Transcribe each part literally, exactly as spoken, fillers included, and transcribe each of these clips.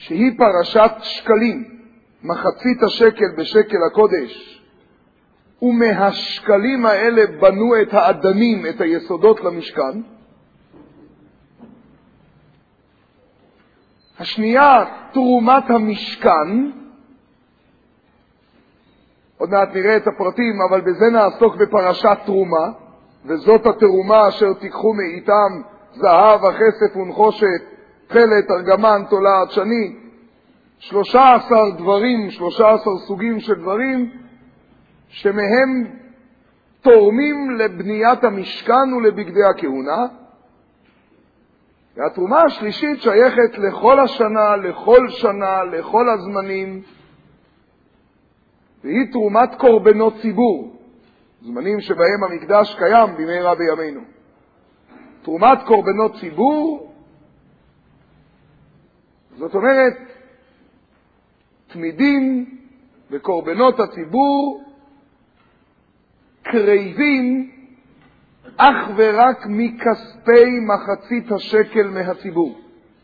שהיא פרשת שקלים, מחצית השקל בשקל הקודש, ומהשקלים האלה בנו את האדנים, את היסודות למשכן. השנייה, תרומת המשכן, עוד מעט נראה את הפרטים, אבל בזה נעסוק בפרשת תרומה, וזאת התרומה אשר תיקחו מאיתם זהב, הכסף ונחושת, פלט, ארגמן, תולעת, שני, שלושה עשר דברים, שלושה עשר סוגים של דברים, שמהם תורמים לבניית המשכן ולבגדי הכהונה. והתרומה השלישית שייכת לכל השנה, לכל שנה, לכל הזמנים, והיא תרומת קורבנות ציבור, זמנים שבהם המקדש קיים במהרה בימינו. תרומת קורבנות ציבור, זאת אומרת, תמידים וקורבנות הציבור קרבים אך ורק מכספי מחצית השקל מהציבור.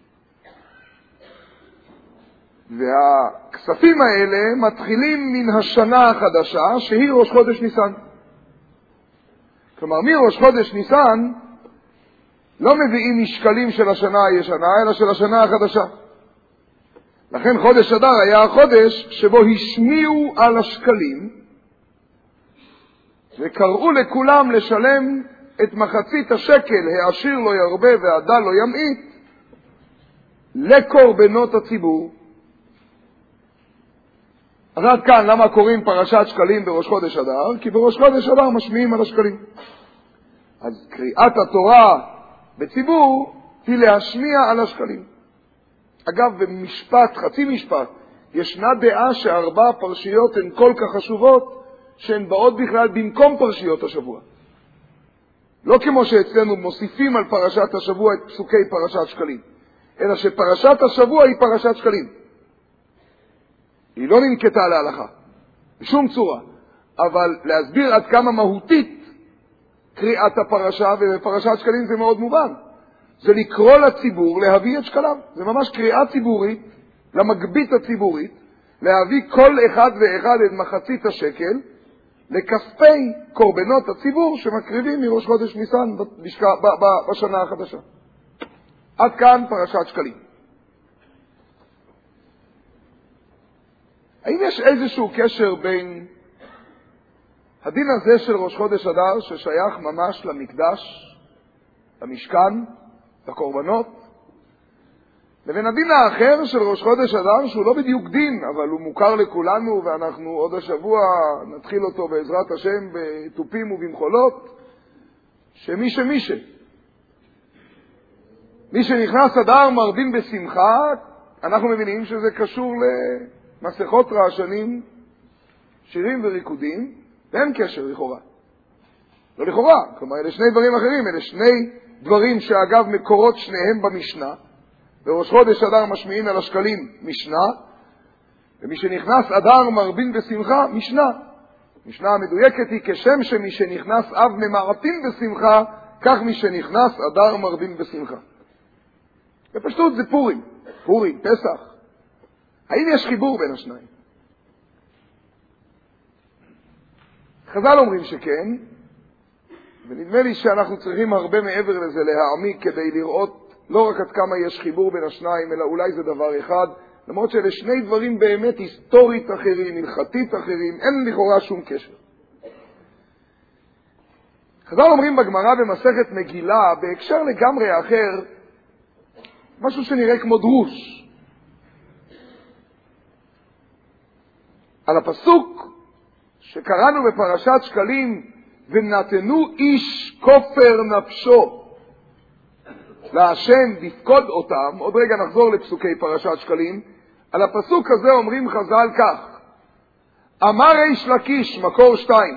והכספים האלה מתחילים מן השנה החדשה, שהיא ראש חודש ניסן. כלומר, מראש חודש ניסן לא מביאים משקלים של השנה הישנה, אלא של השנה החדשה. לכן חודש אדר היה החודש שבו השמיעו על השקלים, וקראו לכולם לשלם את מחצית השקל, העשיר לא ירבה והדל לא ימעיט, לקורבנות הציבור. אז עד כאן למה קוראים פרשת שקלים בראש חודש אדר? כי בראש חודש אדר משמיעים על השקלים. אז קריאת התורה בציבור היא להשמיע על השקלים. אגב, במשפט, חצי משפט, ישנה דעה שארבע פרשיות הן כל כך חשובות, שהן באות בכלל במקום פרשיות השבוע. לא כמו שאצלנו מוסיפים על פרשת השבוע את פסוקי פרשת שקלים, אלא שפרשת השבוע היא פרשת שקלים. היא לא ננקטה להלכה, בשום צורה. אבל להסביר עד כמה מהותית קריאת הפרשה, ובפרשת שקלים זה מאוד מובן. זה לקרוא לציבור להביא את שקליו. זה ממש קריאה ציבורית, למגבית הציבורית, להביא כל אחד ואחד את מחצית השקל, לכספי קורבנות הציבור שמקריבים מראש חודש ניסן בשנה החדשה. עד כאן פרשת שקלים. האם יש איזשהו קשר בין הדין הזה של ראש חודש אדר, ששייך ממש למקדש, למשכן, לקורבנות, לבין הדין האחר של ראש חודש אדר, שהוא לא בדיוק דין, אבל הוא מוכר לכולנו, ואנחנו עוד השבוע נתחיל אותו בעזרת השם בטופים ובמחולות, שמי שמי ש... מי שנכנס אדר מרבין בשמחה, אנחנו מבינים שזה קשור למסכות רעשנים, שירים וריקודים, ואין קשר לכאורה. לא לכאורה, כלומר, אלה שני דברים אחרים, אלה שני דברים שאגב מקורות שניהם במשנה, בראש חודש אדר משמיעים על השקלים משנה, ומי שנכנס אדר מרבין בשמחה, משנה. משנה המדויקת היא כשם שמי שנכנס אב ממעטין בשמחה, כך מי שנכנס אדר מרבין בשמחה. בפשטות זה פורים, פורים, פסח. האם יש חיבור בין השניים? חז"ל אומרים שכן, ונדמה לי שאנחנו צריכים הרבה מעבר לזה להעמיק כדי לראות לא רק עד כמה יש חיבור בין השניים, אלא אולי זה דבר אחד, למרות שאלה שני דברים באמת היסטורית אחרים, הלכתית אחרים, אין לכאורה שום קשר. חז"ל אומרים בגמרא במסכת מגילה, בהקשר לגמרי אחר, משהו שנראה כמו דרוש. על הפסוק שקראנו בפרשת שקלים, ונתנו איש כופר נפשו להשם בפקוד אותם, עוד רגע נחזור לפסוקי פרשת שקלים, על הפסוק הזה אומרים חז"ל כך, אמר איש לקיש, מקור שתיים,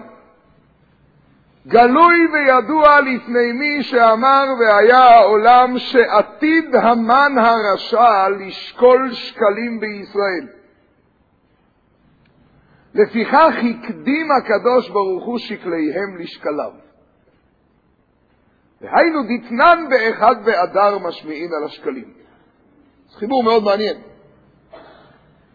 גלוי וידוע לפני מי שאמר והיה העולם שעתיד המן הרשע לשקול שקלים בישראל. לפיכך הקדים הקדוש ברוך הוא שקליהם לשקליו. והיינו דתנן באחד באדר משמיעים על השקלים. זה חיבור מאוד מעניין.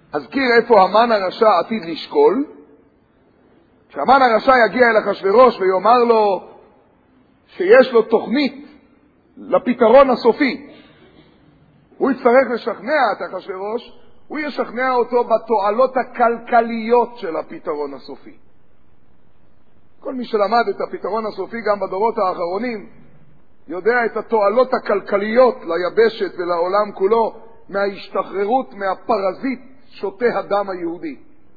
אזכיר איפה המן הרשע עתיד לשקול. כשהמן הרשע יגיע אל אחשוורוש ויאמר לו שיש לו תוכנית לפתרון הסופי, הוא יצטרך לשכנע את אחשוורוש, הוא ישכנע אותו בתועלות הכלכליות של הפתרון הסופי. כל מי שלמד את הפתרון הסופי גם בדורות האחרונים יודע את התועלות הכלכליות ליבשת ולעולם כולו מההשתחררות מהפרזיט שותה הדם היהודי.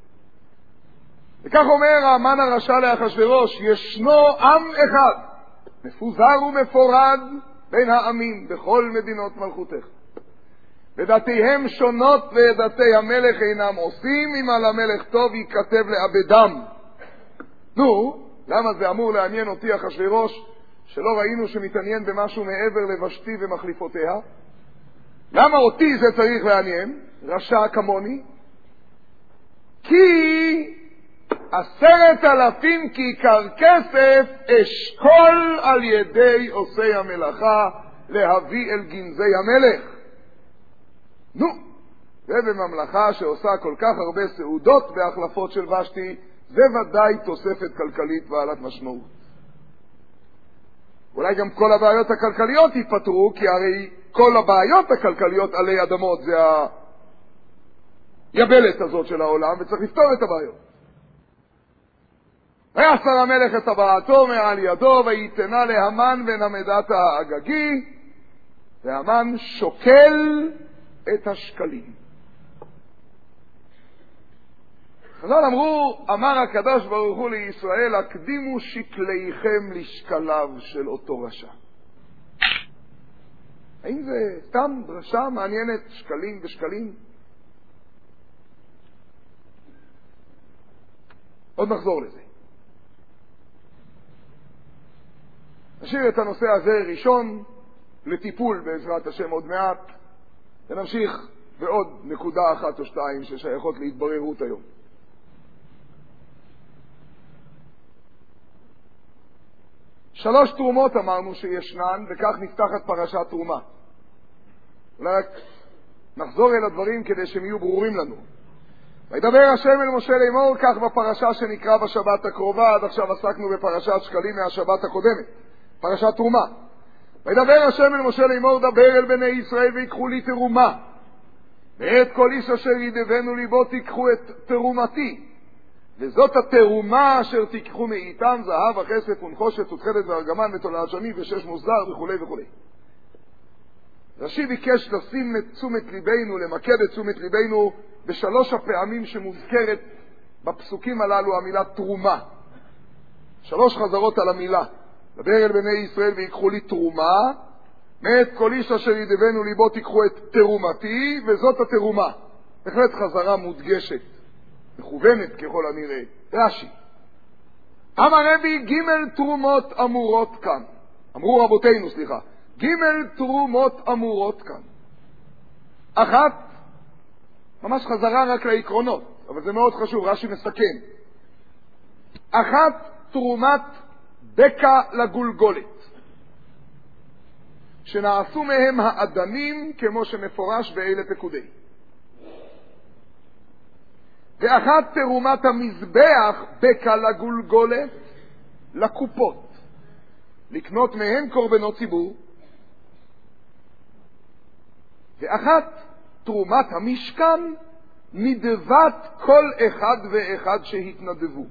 וכך אומר המן הרשע לאחשוורוש, ישנו עם אחד מפוזר ומפורד בין העמים בכל מדינות מלכותך, ודתיהם שונות ודתי המלך אינם עושים, אם על המלך טוב ייכתב לאבדם. נו, למה זה אמור לעניין אותי אחשוורוש, שלא ראינו שמתעניין במשהו מעבר לבשתי ומחליפותיה? למה אותי זה צריך לעניין, רשע כמוני? כי עשרת אלפים כיכר כסף אשכול על ידי עושי המלאכה להביא אל גנזי המלך. נו, ובממלכה שעושה כל כך הרבה סעודות בהחלפות של ושתי, זה ודאי תוספת כלכלית בעלת משמעות. אולי גם כל הבעיות הכלכליות ייפתרו, כי הרי כל הבעיות הכלכליות עלי אדמות זה היבלת הזאת של העולם, וצריך לפתור את הבעיות. ויעשר המלך את טבעתו מעל ידו, ויתנה להמן בן המדתה האגגי, והמן שוקל את השקלים. חז"ל אמרו, אמר הקדוש ברוך הוא לישראל, הקדימו שקליכם לשקליו של אותו רשע. האם זה סתם דרשה מעניינת, שקלים ושקלים? עוד נחזור לזה. נשאיר את הנושא הזה ראשון לטיפול בעזרת השם עוד מעט, ונמשיך בעוד נקודה אחת או שתיים ששייכות להתבררות היום. שלוש תרומות אמרנו שישנן, וכך נפתחת פרשת תרומה. אולי רק נחזור אל הדברים כדי שהם יהיו ברורים לנו. וידבר השם אל משה לאמור, כך בפרשה שנקרא בשבת הקרובה, עד עכשיו עסקנו בפרשת שקלים מהשבת הקודמת, פרשת תרומה. וידבר השם אל משה לאמור, דבר אל בני ישראל ויקחו לי תרומה, ואת כל איש אשר ידבנו ליבו תיקחו את תרומתי, וזאת התרומה אשר תיקחו מאיתם, זהב וכסף ונחושת ותכלת וארגמן ותולעת שני ושש מוסדר וכו' וכו'. רש"י ביקש לשים את תשומת ליבנו, למקד את תשומת ליבנו בשלוש הפעמים שמוזכרת בפסוקים הללו המילה תרומה. שלוש חזרות על המילה. דבר אל בני ישראל ויקחו לי תרומה, מאת כל איש אשר ידבנו ליבו תיקחו את תרומתי, וזאת התרומה. בהחלט חזרה מודגשת, מכוונת ככל הנראה. רש"י, אמר רבי, ג' תרומות אמורות כאן. אמרו רבותינו, סליחה. ג' תרומות אמורות כאן. אחת, ממש חזרה רק לעקרונות, אבל זה מאוד חשוב, רש"י מסכם. אחת, תרומת בקע לגולגולת, שנעשו מהם האדנים כמו שמפורש באלה פקודי. ואחת, תרומת המזבח בקע לגולגולת לקופות, לקנות מהם קורבנות ציבור. ואחת, תרומת המשכן נדבת כל אחד ואחד שהתנדבו.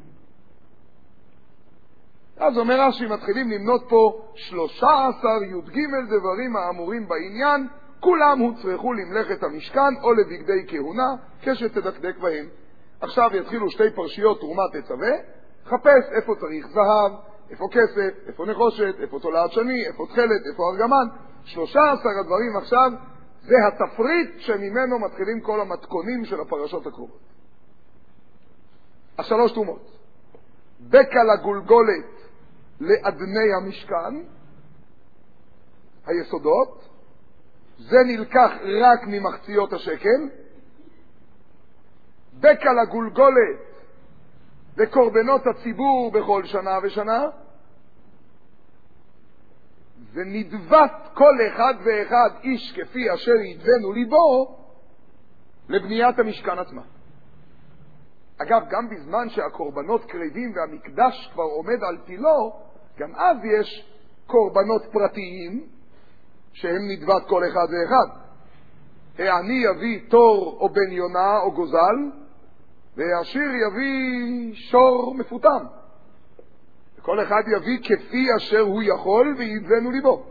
אז אומר רש"י, מתחילים למנות פה שלושה עשר י"ג דברים האמורים בעניין, כולם הוצרכו למלאכת המשכן או לבגדי כהונה, כשתדקדק בהם. עכשיו יתחילו שתי פרשיות תרומת תצווה, חפש איפה צריך זהב, איפה כסף, איפה נחושת, איפה תולעת שני, איפה תכלת, איפה ארגמן. שלושה עשר הדברים עכשיו, זה התפריט שממנו מתחילים כל המתכונים של הפרשות הקרובות. השלוש תרומות. בקע לגולגולת לאדני המשכן, היסודות, זה נלקח רק ממחציות השקל. בקע לגולגולת וקורבנות הציבור בכל שנה ושנה, ונדבת כל אחד ואחד איש כפי אשר ידבנו ליבו לבניית המשכן עצמה. אגב, גם בזמן שהקורבנות קרבים והמקדש כבר עומד על תילו, גם אז יש קורבנות פרטיים שהם נדבת כל אחד ואחד. העני יביא תור או בן יונה או גוזל, והעשיר יביא שור מפותם. וכל אחד יביא כפי אשר הוא יכול וידבנו ליבו.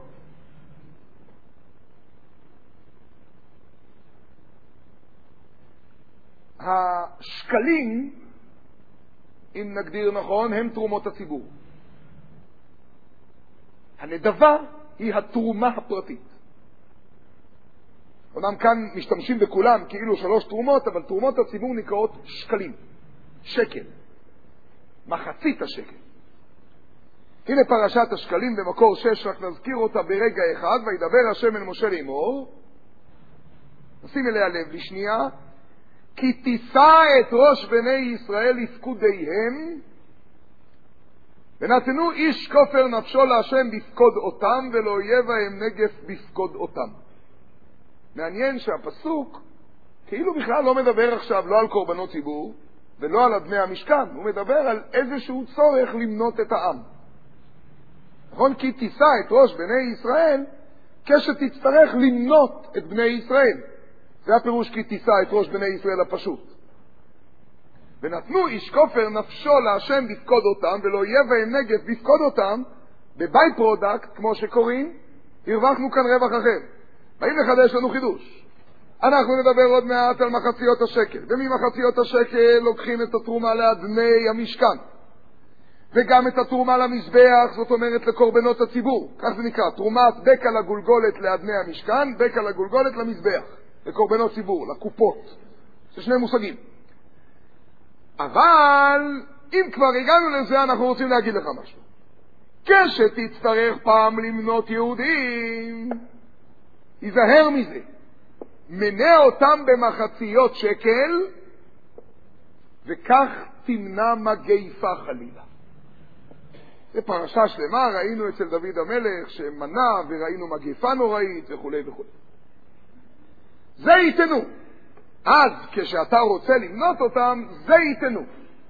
השקלים, אם נגדיר נכון, הם תרומות הציבור. הנדבה היא התרומה הפרטית. אומנם כאן משתמשים בכולם כאילו שלוש תרומות, אבל תרומות הציבור נקראות שקלים, שקל, מחצית השקל. הנה פרשת השקלים במקור שש, רק נזכיר אותה ברגע אחד. וידבר השם אל משה לאמור, נשים אליה לב לשנייה, כי תישא את ראש בני ישראל לפקודיהם, ונתנו איש כופר נפשו להשם בפקוד אותם, ולא יהיה בהם נגף בפקוד אותם. מעניין שהפסוק כאילו בכלל לא מדבר עכשיו לא על קורבנות ציבור ולא על בני המשכן, הוא מדבר על איזשהו צורך למנות את העם. נכון? כי תישא את ראש בני ישראל כשתצטרך למנות את בני ישראל. זה הפירוש כי תישא את ראש בני ישראל הפשוט. ונתנו איש כופר נפשו להשם בפקוד אותם, ולא יהיה בהם נגף בפקוד אותם, בביי פרודקט, כמו שקוראים, הרווחנו כאן רווח אחר. באים לחדש לנו חידוש. אנחנו נדבר עוד מעט על מחציות השקל, וממחציות השקל לוקחים את התרומה לאדני המשכן, וגם את התרומה למזבח, זאת אומרת לקורבנות הציבור. כך זה נקרא, תרומת בקע לגולגולת לאדני המשכן, בקע לגולגולת למזבח, לקורבנות ציבור, לקופות. זה שני מושגים. אבל אם כבר הגענו לזה, אנחנו רוצים להגיד לך משהו. כשתצטרך פעם למנות יהודים, ייזהר מזה. מנה אותם במחציות שקל, וכך תמנע מגייפה חלילה. זה פרשה שלמה, ראינו אצל דוד המלך שמנה, וראינו מגייפה נוראית וכו' וכו'. זה ייתנו. אז כשאתה רוצה למנות אותם, זה ייתנו.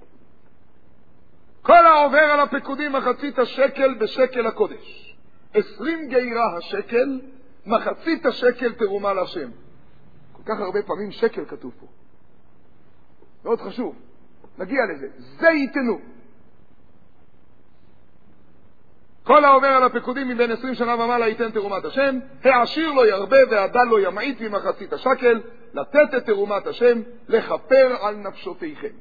כל העובר על הפקודים מחצית השקל בשקל הקודש. עשרים גיירה השקל, מחצית השקל תרומה לשם. כל כך הרבה פעמים שקל כתוב פה. מאוד חשוב. נגיע לזה. זה ייתנו. כל העובר על הפקודים מבין עשרים שנה ומעלה ייתן תרומת השם, העשיר לא ירבה והדל לא ימעיט ממחצית השקל, לתת את תרומת השם, לכפר על נפשותיכם.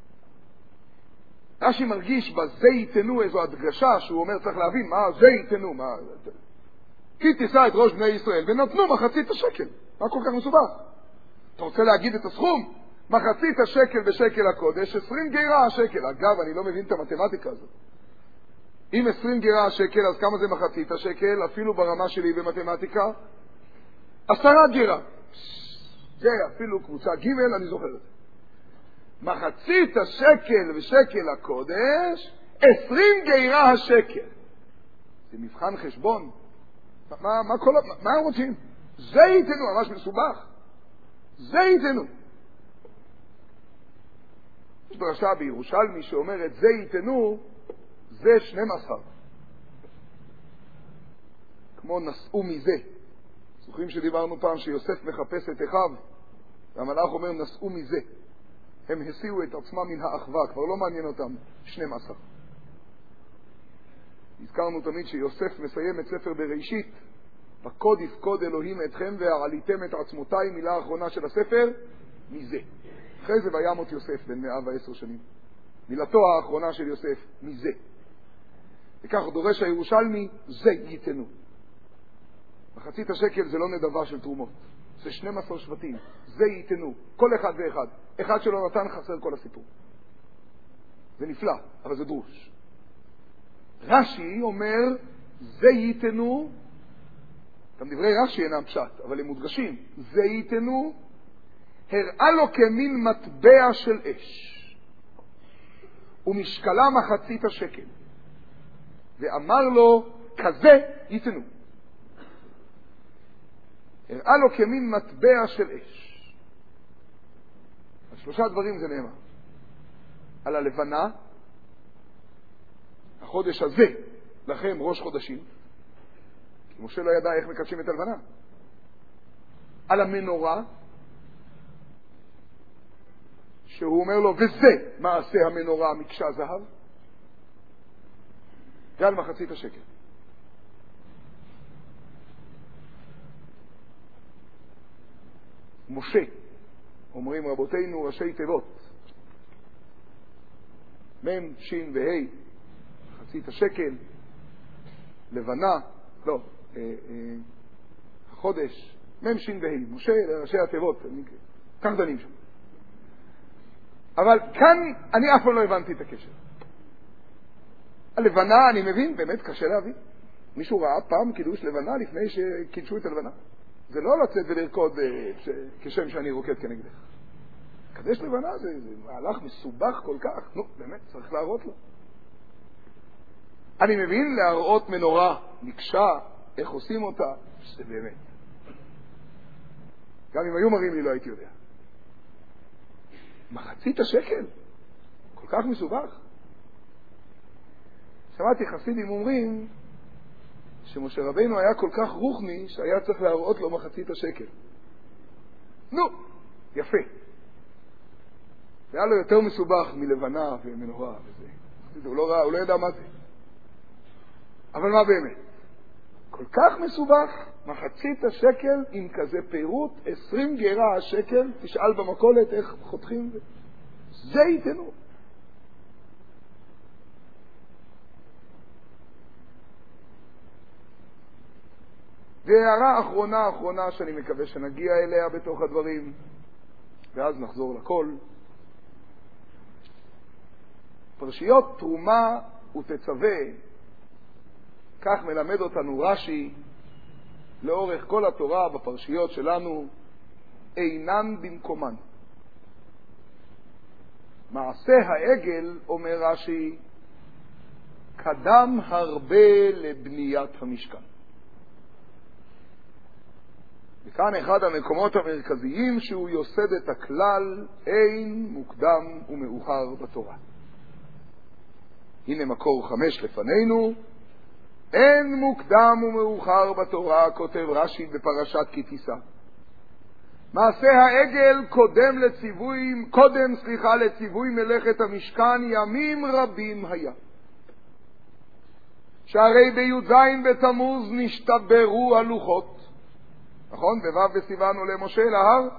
רש"י מרגיש בזה ייתנו איזו הדגשה שהוא אומר צריך להבין מה זה ייתנו, מה כי תישא את ראש בני ישראל ונתנו מחצית השקל. מה כל כך מסובך? אתה רוצה להגיד את הסכום? מחצית השקל בשקל הקודש, עשרים גיירה השקל. אגב, אני לא מבין את המתמטיקה הזאת. אם עשרים גיירה השקל, אז כמה זה מחצית השקל? אפילו ברמה שלי במתמטיקה, עשרה גיירה. זה אפילו קבוצה ג', אני זוכר את זה. מחצית השקל ושקל הקודש, עשרים גיירה השקל. זה מבחן חשבון. מה, מה, כל, מה, מה הם רוצים? זה ייתנו, ממש מסובך. זה ייתנו. יש דרשה בירושלמי שאומרת, זה ייתנו, זה שנים עשר. כמו נשאו מזה. זוכרים שדיברנו פעם שיוסף מחפש את אחיו, והמלאך אומר, נשאו מזה. הם הסיעו את עצמם מן האחווה, כבר לא מעניין אותם, שנים עשר. הזכרנו תמיד שיוסף מסיים את ספר בראשית, פקוד יפקוד אלוהים אתכם והעליתם את עצמותיי, מילה האחרונה של הספר, מזה. אחרי זה וימות יוסף בן מאה ועשר שנים. מילתו האחרונה של יוסף, מזה. וכך דורש הירושלמי, זה ייתנו. מחצית השקל זה לא נדבה של תרומות. זה שנים עשר שבטים. זה ייתנו. כל אחד ואחד. אחד שלא נתן חסר כל הסיפור. זה נפלא, אבל זה דרוש. רש"י אומר, זה ייתנו, גם דברי רש"י אינם פשט, אבל הם מודגשים. זה ייתנו, הראה לו כמין מטבע של אש. ומשקלה מחצית השקל. ואמר לו, כזה ייתנו. הראה לו כמין מטבע של אש. על שלושה דברים זה נאמר. על הלבנה, החודש הזה, לכם ראש חודשים, כי משה לא ידע איך מקדשים את הלבנה. על המנורה, שהוא אומר לו, וזה מעשה המנורה מקשה זהב, ועל מחצית השקל. משה, אומרים רבותינו ראשי תיבות, מם, שין והי, מחצית השקל, לבנה, לא, אה, אה, החודש, מם, שין והי, משה ראשי התיבות, כך דנים שם. אבל כאן אני אף פעם לא הבנתי את הקשר. הלבנה, אני מבין, באמת קשה להבין. מישהו ראה פעם קידוש לבנה לפני שקידשו את הלבנה? זה לא לצאת ולרקוד כשם שאני רוקד כנגדך. קדש לבנה זה, זה מהלך מסובך כל כך. נו, באמת, צריך להראות לו. אני מבין להראות מנורה, מקשה, איך עושים אותה, זה באמת. גם אם היו מראים לי לא הייתי יודע. מחצית השקל? כל כך מסובך. שמעתי חסידים אומרים שמשה רבינו היה כל כך רוחני שהיה צריך להראות לו מחצית השקל. נו, יפה. היה לו יותר מסובך מלבנה ומנורה וזה. הוא לא ראה, הוא לא ידע מה זה. אבל מה באמת? כל כך מסובך, מחצית השקל עם כזה פירוט, עשרים גרה השקל, תשאל במקולת איך חותכים זה. זה ייתנו. והערה אחרונה אחרונה שאני מקווה שנגיע אליה בתוך הדברים, ואז נחזור לכל. פרשיות תרומה ותצווה, כך מלמד אותנו רש"י, לאורך כל התורה בפרשיות שלנו, אינן במקומן. מעשה העגל, אומר רש"י, קדם הרבה לבניית המשכן. וכאן אחד המקומות המרכזיים שהוא יוסד את הכלל, אין מוקדם ומאוחר בתורה. הנה מקור חמש לפנינו, אין מוקדם ומאוחר בתורה, כותב רש"י בפרשת כי תישא. מעשה העגל קודם לציווי, קודם סליחה לציווי מלאכת המשכן ימים רבים היה. שהרי בי"ז בתמוז נשתברו הלוחות. נכון? בו' בסיוון עולה משה להר.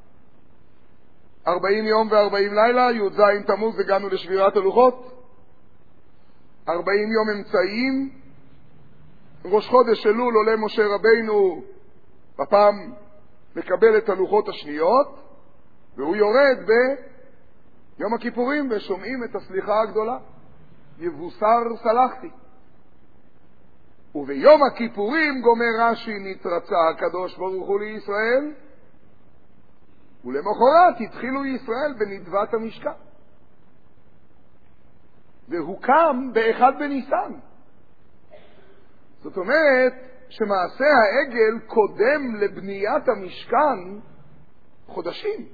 ארבעים יום וארבעים לילה, י"ז תמוז הגענו לשבירת הלוחות. ארבעים יום אמצעיים. ראש חודש אלול עולה משה רבינו בפעם מקבל את הלוחות השניות, והוא יורד ביום הכיפורים ושומעים את הסליחה הגדולה. יבוסר סלחתי. וביום הכיפורים גומר רש"י נתרצה הקדוש ברוך הוא לישראל, ולמחרת התחילו ישראל בנדבת המשכן. והוקם באחד בניסן. זאת אומרת שמעשה העגל קודם לבניית המשכן חודשים.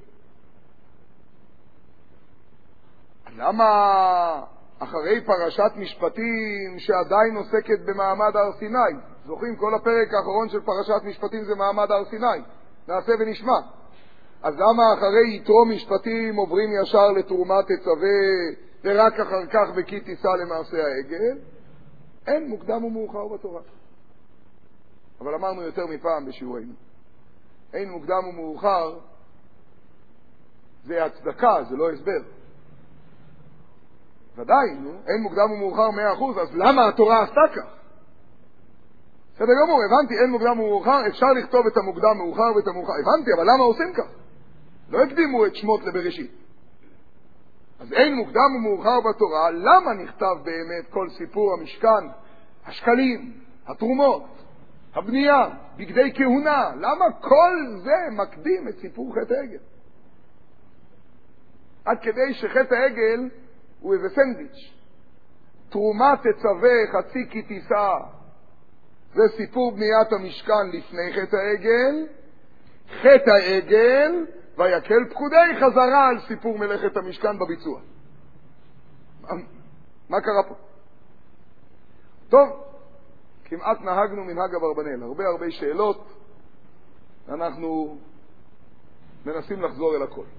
למה אחרי פרשת משפטים שעדיין עוסקת במעמד הר סיני? זוכרים, כל הפרק האחרון של פרשת משפטים זה מעמד הר סיני. נעשה ונשמע. אז למה אחרי יתרו משפטים עוברים ישר לתרומת תצווה ורק אחר כך וכי תישא למעשה העגל? אין מוקדם ומאוחר בתורה. אבל אמרנו יותר מפעם בשיעורנו. אין מוקדם ומאוחר זה הצדקה, זה לא הסבר. ודאי, נו, אין מוקדם ומאוחר מאה אחוז, אז למה התורה עשתה כך? בסדר גמור, הבנתי, אין מוקדם ומאוחר, אפשר לכתוב את המוקדם מאוחר ואת המאוחר, הבנתי, אבל למה עושים כך? לא הקדימו את שמות לבראשית. אז אין מוקדם ומאוחר בתורה, למה נכתב באמת כל סיפור המשכן, השקלים, התרומות, הבנייה, בגדי כהונה? למה כל זה מקדים את סיפור חטא העגל? עד כדי שחטא העגל הוא איזה סנדוויץ'. תרומה תצווה חצי כי תישא, זה סיפור בניית המשכן לפני חטא העגל. חטא העגל ויקל פקודי חזרה על סיפור מלאכת המשכן בביצוע. מה קרה פה? טוב, כמעט נהגנו מנהג אברבנאל, הרבה הרבה שאלות, אנחנו מנסים לחזור אל הכל.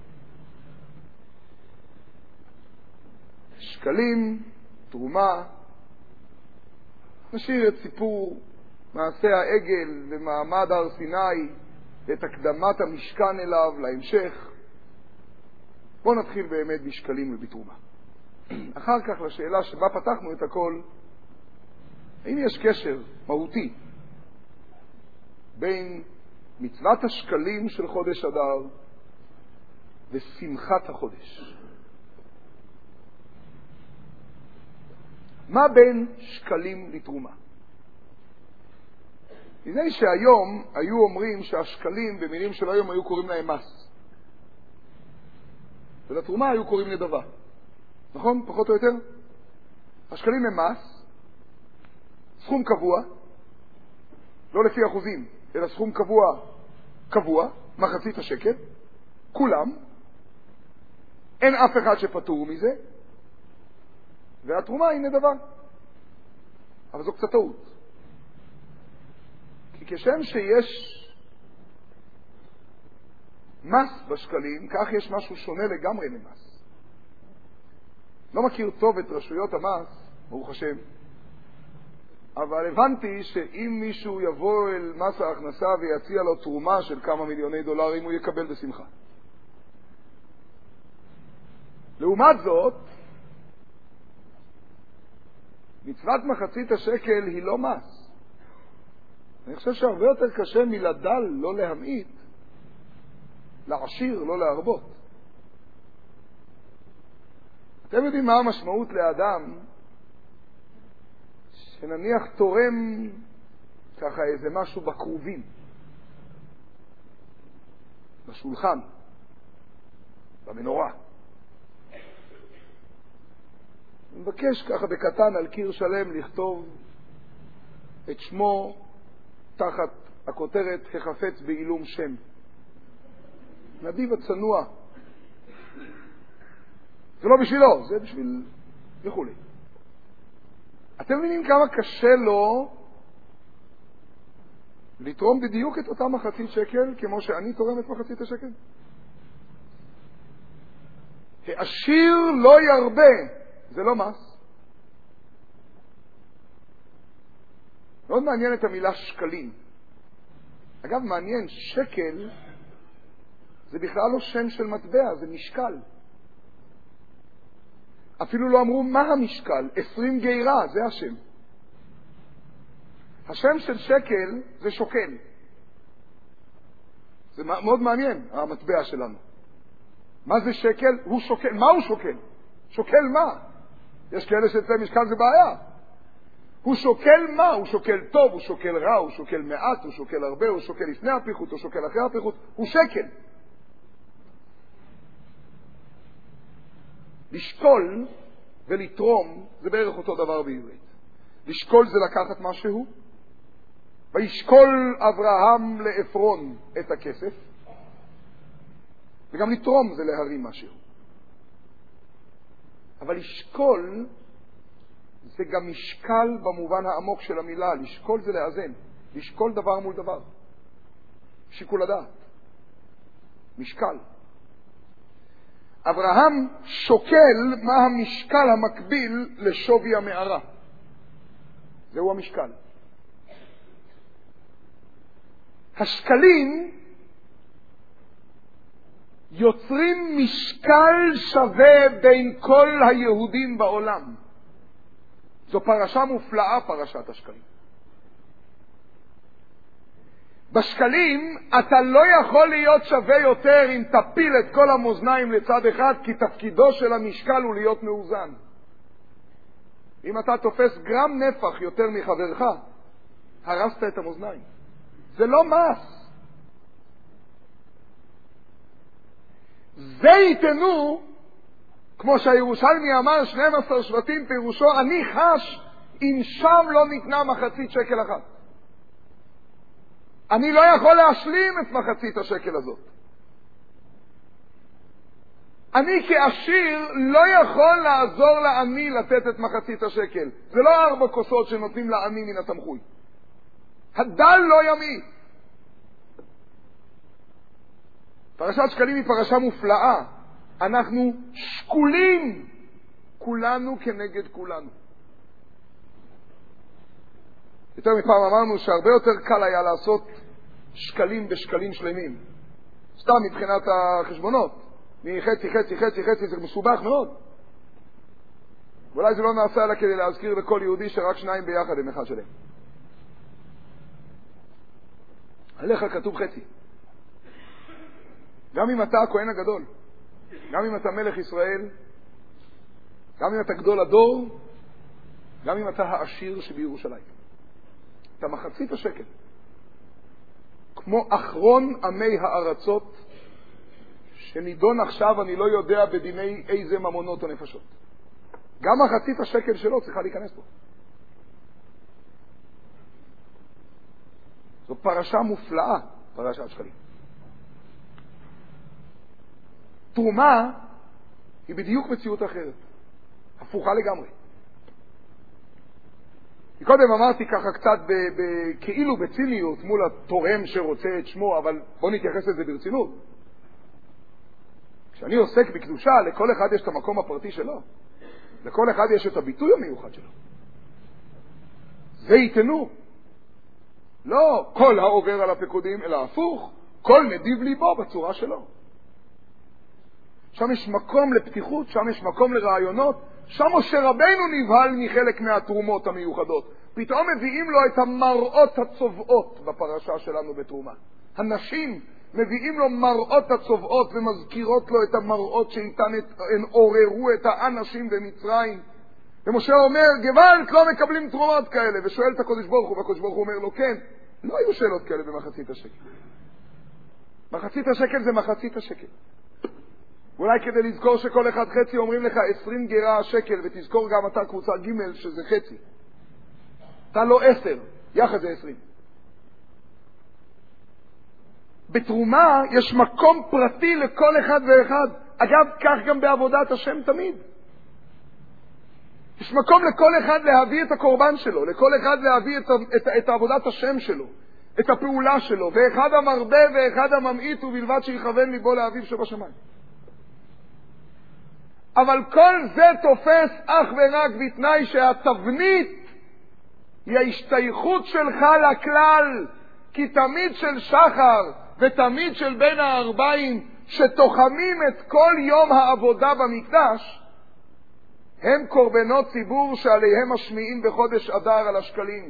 שקלים, תרומה, נשאיר את סיפור מעשה העגל ומעמד הר סיני ואת הקדמת המשכן אליו להמשך. בואו נתחיל באמת בשקלים ובתרומה. אחר כך לשאלה שבה פתחנו את הכל, האם יש קשר מהותי בין מצוות השקלים של חודש אדר ושמחת החודש? מה בין שקלים לתרומה? לפני שהיום היו אומרים שהשקלים במילים של היום היו קוראים להם מס, ולתרומה היו קוראים נדבה, נכון? פחות או יותר? השקלים הם מס, סכום קבוע, לא לפי אחוזים, אלא סכום קבוע, קבוע, מחצית השקל, כולם, אין אף אחד שפטור מזה, והתרומה היא נדבה. אבל זו קצת טעות. כי כשם שיש מס בשקלים, כך יש משהו שונה לגמרי ממס. לא מכיר טוב את רשויות המס, ברוך השם, אבל הבנתי שאם מישהו יבוא אל מס ההכנסה ויציע לו תרומה של כמה מיליוני דולרים, הוא יקבל בשמחה. לעומת זאת, מצוות מחצית השקל היא לא מס. אני חושב שהרבה יותר קשה מלדל לא להמעיט, לעשיר לא להרבות. אתם יודעים מה המשמעות לאדם שנניח תורם ככה איזה משהו בקרובים, בשולחן, במנורה. אני מבקש ככה בקטן על קיר שלם לכתוב את שמו תחת הכותרת החפץ בעילום שם. נדיב הצנוע. זה לא בשבילו, זה בשביל וכו'. אתם מבינים כמה קשה לו לתרום בדיוק את אותה מחצית שקל כמו שאני תורם את מחצית השקל? העשיר לא ירבה, זה לא מס. מאוד מעניין את המילה שקלים. אגב, מעניין, שקל זה בכלל לא שם של מטבע, זה משקל. אפילו לא אמרו מה המשקל, עשרים גירה, זה השם. השם של שקל זה שוקל. זה מאוד מעניין, המטבע שלנו. מה זה שקל? הוא שוקל. מה הוא שוקל? שוקל מה? יש כאלה שאצלם משקל זה בעיה. הוא שוקל מה? הוא שוקל טוב, הוא שוקל רע, הוא שוקל מעט, הוא שוקל הרבה, הוא שוקל לפני הפיחות, הוא שוקל אחרי הפיחות, הוא שקל. לשקול ולתרום זה בערך אותו דבר בעברית. לשקול זה לקחת משהו, וישקול אברהם לאפרון את הכסף, וגם לתרום זה להרים משהו. אבל לשקול זה גם משקל במובן העמוק של המילה. לשקול זה לאזן, לשקול דבר מול דבר, שיקול הדעת, משקל. אברהם שוקל מה המשקל המקביל לשווי המערה. זהו המשקל. השקלים יוצרים משקל שווה בין כל היהודים בעולם. זו פרשה מופלאה, פרשת השקלים. בשקלים אתה לא יכול להיות שווה יותר אם תפיל את כל המאזניים לצד אחד, כי תפקידו של המשקל הוא להיות מאוזן. אם אתה תופס גרם נפח יותר מחברך, הרסת את המאזניים. זה לא מס. זה ייתנו, כמו שהירושלמי אמר, שנים עשר שבטים פירושו, אני חש אם שם לא ניתנה מחצית שקל אחת. אני לא יכול להשלים את מחצית השקל הזאת. אני כעשיר לא יכול לעזור לעני לתת את מחצית השקל. זה לא ארבע כוסות שנותנים לעני מן התמחוי. הדל לא ימית. פרשת שקלים היא פרשה מופלאה. אנחנו שקולים, כולנו כנגד כולנו. יותר מפעם אמרנו שהרבה יותר קל היה לעשות שקלים בשקלים שלמים. סתם מבחינת החשבונות. מחצי, חצי, חצי, חצי, זה מסובך מאוד. ואולי זה לא נעשה אלא כדי להזכיר לכל יהודי שרק שניים ביחד הם אחד שלהם. עליך כתוב חצי. גם אם אתה הכהן הגדול, גם אם אתה מלך ישראל, גם אם אתה גדול הדור, גם אם אתה העשיר שבירושלים. אתה מחצית השקל. כמו אחרון עמי הארצות, שנידון עכשיו אני לא יודע בדיני איזה ממונות או נפשות. גם מחצית השקל שלו צריכה להיכנס פה. זו פרשה מופלאה, פרשת שקלים. תרומה היא בדיוק מציאות אחרת, הפוכה לגמרי. קודם אמרתי ככה קצת ב- ב- כאילו בציניות מול התורם שרוצה את שמו, אבל בוא נתייחס לזה ברצינות. כשאני עוסק בקדושה, לכל אחד יש את המקום הפרטי שלו. לכל אחד יש את הביטוי המיוחד שלו. זה ייתנו. לא כל העובר על הפקודים, אלא הפוך, כל נדיב ליבו בצורה שלו. שם יש מקום לפתיחות, שם יש מקום לרעיונות, שם משה רבינו נבהל מחלק מהתרומות המיוחדות. פתאום מביאים לו את המראות הצובעות בפרשה שלנו בתרומה. הנשים מביאים לו מראות הצובעות ומזכירות לו את המראות שאיתן הן עוררו את האנשים במצרים. ומשה אומר, גוואלד, לא מקבלים תרומות כאלה. ושואל את הקדוש ברוך הוא, והקדוש ברוך הוא אומר לו, כן, לא היו שאלות כאלה במחצית השקל. מחצית השקל זה מחצית השקל. ואולי כדי לזכור שכל אחד חצי אומרים לך עשרים גירה שקל, ותזכור גם אתה קבוצה ג' שזה חצי. אתה לא עשר, יחד זה עשרים. בתרומה יש מקום פרטי לכל אחד ואחד. אגב, כך גם בעבודת השם תמיד. יש מקום לכל אחד להביא את הקורבן שלו, לכל אחד להביא את, את, את עבודת השם שלו, את הפעולה שלו, ואחד המרבה ואחד הממעיט ובלבד שיכוון ליבו לאביו שבשמיים. אבל כל זה תופס אך ורק בתנאי שהתבנית היא ההשתייכות שלך לכלל, כי תמיד של שחר ותמיד של בין הארבעים שתוחמים את כל יום העבודה במקדש, הם קורבנות ציבור שעליהם משמיעים בחודש אדר על השקלים.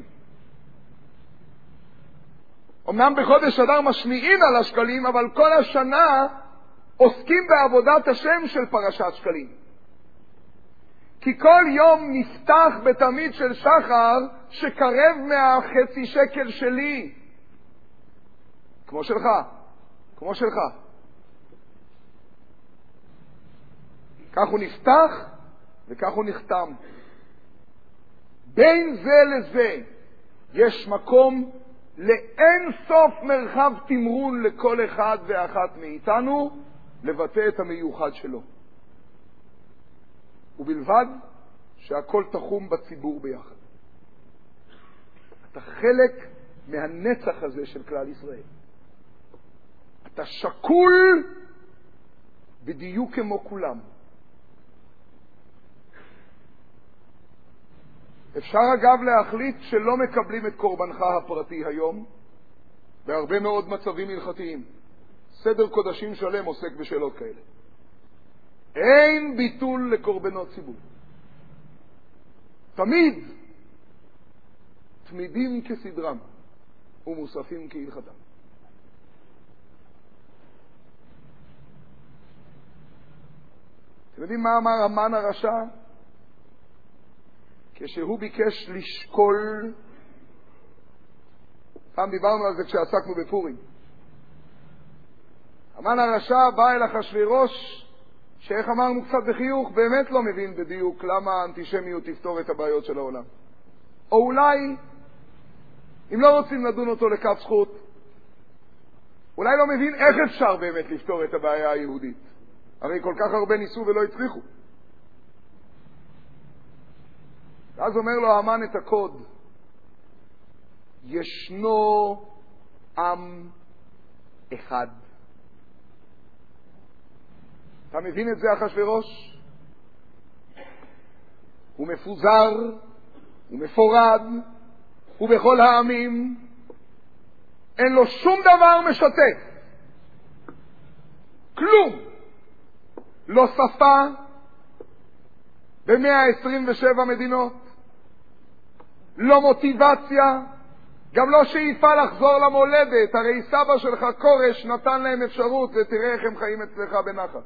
אמנם בחודש אדר משמיעים על השקלים, אבל כל השנה עוסקים בעבודת השם של פרשת שקלים. כי כל יום נפתח בתמיד של שחר שקרב מהחצי שקל שלי. כמו שלך, כמו שלך. כך הוא נפתח וכך הוא נחתם. בין זה לזה יש מקום לאין סוף מרחב תמרון לכל אחד ואחת מאיתנו לבטא את המיוחד שלו. ובלבד שהכל תחום בציבור ביחד. אתה חלק מהנצח הזה של כלל ישראל. אתה שקול בדיוק כמו כולם. אפשר אגב להחליט שלא מקבלים את קורבנך הפרטי היום, בהרבה מאוד מצבים הלכתיים. סדר קודשים שלם עוסק בשאלות כאלה. אין ביטול לקורבנות ציבור. תמיד תמידים כסדרם ומוספים כהלכתם. אתם יודעים מה אמר המן הרשע? כשהוא ביקש לשקול, פעם דיברנו על זה כשעסקנו בפורים. המן הרשע בא אל אחשוורוש, שאיך אמרנו קצת בחיוך, באמת לא מבין בדיוק למה האנטישמיות תפתור את הבעיות של העולם. או אולי, אם לא רוצים לדון אותו לכף זכות, אולי לא מבין איך אפשר באמת לפתור את הבעיה היהודית. הרי כל כך הרבה ניסו ולא הצליחו. ואז אומר לו המן את הקוד, ישנו עם אחד. אתה מבין את זה, אחשוורוש? הוא מפוזר, הוא מפורד, הוא בכל העמים, אין לו שום דבר משתף. כלום. לא שפה ב-מאה עשרים ושבע מדינות, לא מוטיבציה, גם לא שאיפה לחזור למולדת. הרי סבא שלך קורש נתן להם אפשרות, ותראה איך הם חיים אצלך בנחת.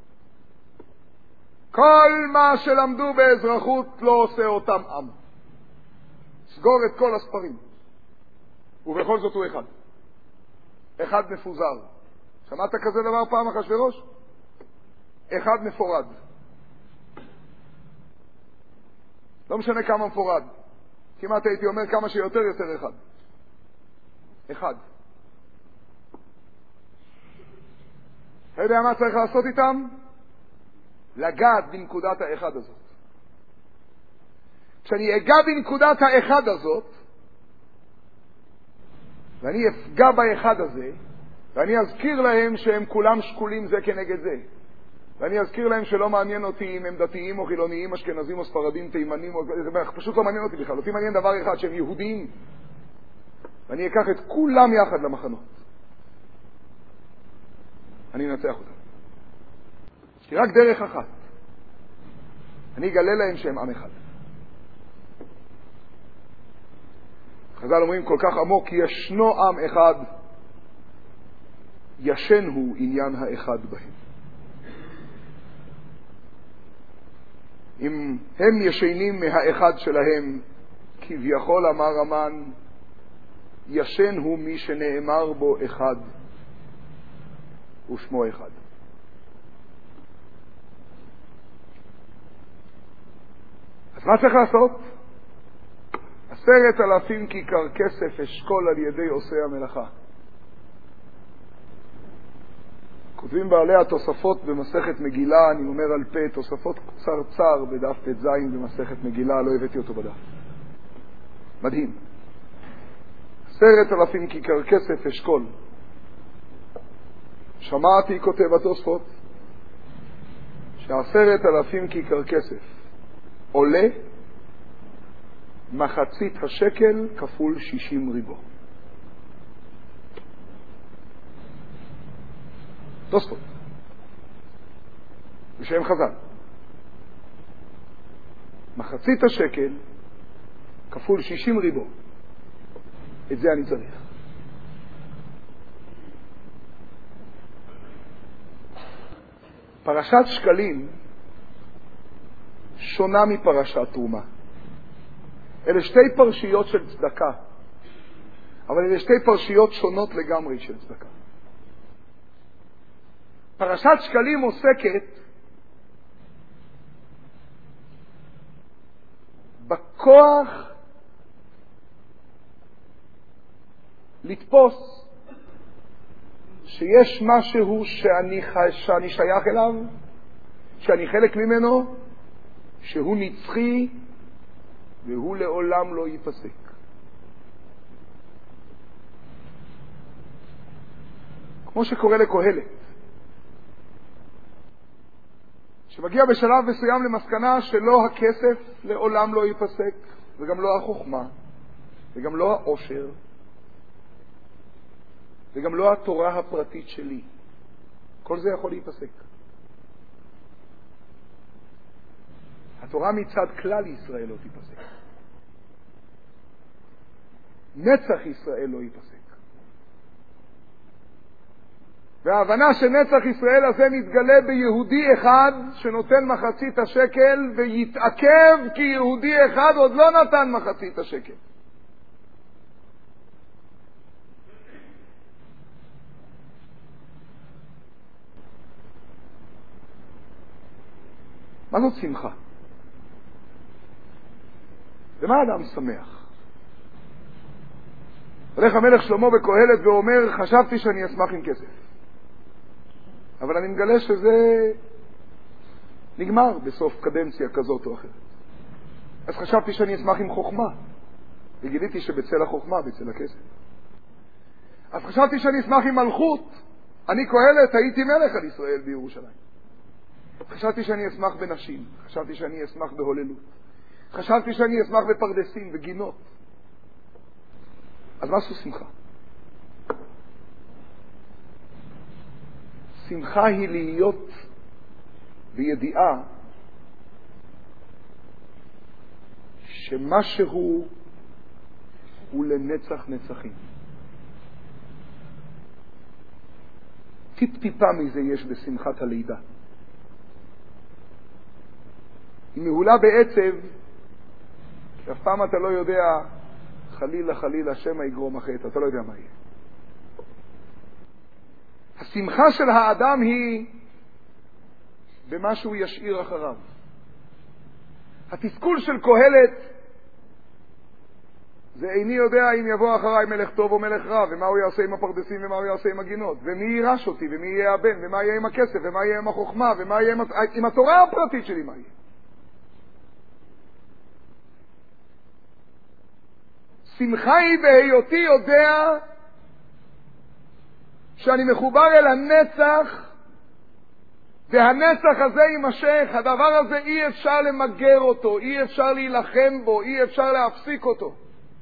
כל מה שלמדו באזרחות לא עושה אותם עם. סגור את כל הספרים. ובכל זאת הוא אחד. אחד מפוזר. שמעת כזה דבר פעם, אחשוורוש? אחד מפורד. לא משנה כמה מפורד. כמעט הייתי אומר כמה שיותר יותר אחד. אחד. אתה יודע מה צריך לעשות איתם? לגעת בנקודת האחד הזאת. כשאני אגע בנקודת האחד הזאת, ואני אפגע באחד הזה, ואני אזכיר להם שהם כולם שקולים זה כנגד זה, ואני אזכיר להם שלא מעניין אותי אם הם דתיים או חילוניים, אשכנזים או ספרדים, תימנים, או... פשוט לא מעניין אותי בכלל. אותי מעניין דבר אחד, שהם יהודים, ואני אקח את כולם יחד למחנות. אני אנצח אותם. כי רק דרך אחת. אני אגלה להם שהם עם אחד. חז"ל אומרים כל כך עמוק, כי ישנו עם אחד, ישן הוא עניין האחד בהם. אם הם ישנים מהאחד שלהם, כביכול אמר המן, ישן הוא מי שנאמר בו אחד, ושמו אחד. אז מה צריך לעשות? עשרת אלפים כיכר כסף אשכול על ידי עושי המלאכה. כותבים בעלי התוספות במסכת מגילה, אני אומר על פה, תוספות קצר צר בדף ט"ז במסכת מגילה, לא הבאתי אותו בדף. מדהים. עשרת אלפים כיכר כסף אשכול. שמעתי, כותב התוספות, שעשרת אלפים כיכר כסף עולה מחצית השקל כפול שישים ריבו. תוספות. בשם חז"ל. מחצית השקל כפול שישים ריבו. את זה אני צריך. פרשת שקלים שונה מפרשת תרומה. אלה שתי פרשיות של צדקה, אבל אלה שתי פרשיות שונות לגמרי של צדקה. פרשת שקלים עוסקת בכוח לתפוס שיש משהו שאני, שאני שייך אליו, שאני חלק ממנו, שהוא נצחי והוא לעולם לא ייפסק. כמו שקורה לקהלת, שמגיע בשלב מסוים למסקנה שלא הכסף לעולם לא ייפסק, וגם לא החוכמה, וגם לא העושר, וגם לא התורה הפרטית שלי. כל זה יכול להיפסק. התורה מצד כלל ישראל לא תיפסק. נצח ישראל לא ייפסק. וההבנה שנצח ישראל הזה מתגלה ביהודי אחד שנותן מחצית השקל ויתעכב כי יהודי אחד עוד לא נתן מחצית השקל. מה זאת שמחה? ומה אדם שמח? הולך המלך שלמה בקהלת ואומר, חשבתי שאני אשמח עם כסף, אבל אני מגלה שזה נגמר בסוף קדנציה כזאת או אחרת. אז חשבתי שאני אשמח עם חוכמה, וגיליתי שבצל החוכמה, בצל הכסף. אז חשבתי שאני אשמח עם מלכות, אני קהלת, הייתי מלך על ישראל בירושלים. חשבתי שאני אשמח בנשים, חשבתי שאני אשמח בהוללות, חשבתי שאני אשמח בפרדסים וגינות. אז מה עשו שמחה? שמחה היא להיות בידיעה שמשהו הוא לנצח נצחים. טיפ-טיפה מזה יש בשמחת הלידה. היא מהולה בעצב, כי אף פעם אתה לא יודע, חלילה חלילה שמא יגרום החטא, אתה לא יודע מה יהיה. השמחה של האדם היא במה שהוא ישאיר אחריו. התסכול של קהלת זה איני יודע אם יבוא אחריי מלך טוב או מלך רע, ומה הוא יעשה עם הפרדסים ומה הוא יעשה עם הגינות, ומי יירש אותי ומי יהיה הבן, ומה יהיה עם הכסף ומה יהיה עם החוכמה, ומה יהיה עם, עם התורה הפרטית שלי, מה יהיה. שמחה היא בהיותי יודע שאני מחובר אל הנצח, והנצח הזה יימשך. הדבר הזה אי אפשר למגר אותו, אי אפשר להילחם בו, אי אפשר להפסיק אותו.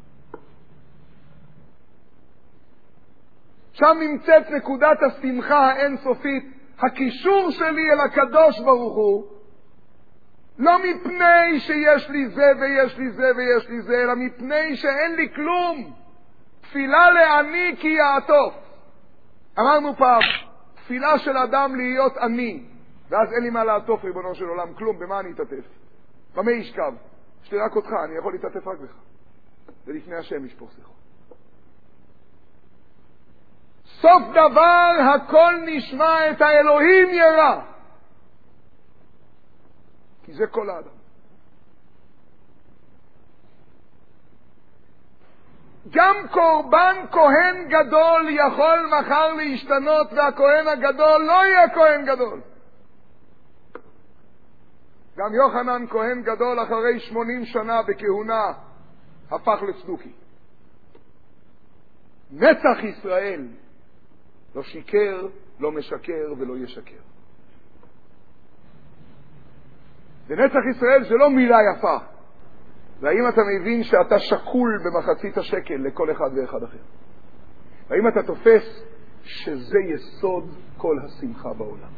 שם נמצאת נקודת השמחה האינסופית, הקישור שלי אל הקדוש ברוך הוא, לא מפני שיש לי זה ויש לי זה ויש לי זה, אלא מפני שאין לי כלום. תפילה לעני כי יעטוף. אמרנו פעם, תפילה של אדם להיות עני, ואז אין לי מה לעטוף, ריבונו של עולם, כלום, במה אני אתעטף? במה ישכב? יש לי רק אותך, אני יכול להתעטף רק בך. ולפני השם ישפוך שיחו. סוף דבר הכל נשמע את האלוהים ירא, כי זה כל האדם. גם קורבן כהן גדול יכול מחר להשתנות, והכהן הגדול לא יהיה כהן גדול. גם יוחנן כהן גדול אחרי שמונים שנה בכהונה הפך לצדוקי. נצח ישראל לא שיקר, לא משקר ולא ישקר. ונצח ישראל זה לא מילה יפה. והאם אתה מבין שאתה שקול במחצית השקל לכל אחד ואחד אחר? והאם אתה תופס שזה יסוד כל השמחה בעולם?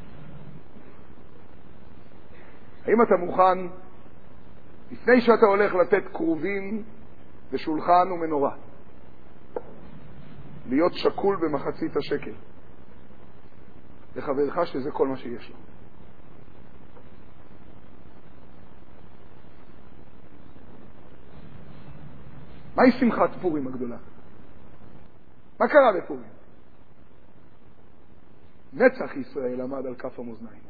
האם אתה מוכן, לפני שאתה הולך לתת קרובים ושולחן ומנורה, להיות שקול במחצית השקל לחברך שזה כל מה שיש לו? מהי שמחת פורים הגדולה? מה קרה בפורים? נצח ישראל עמד על כף המאזניים.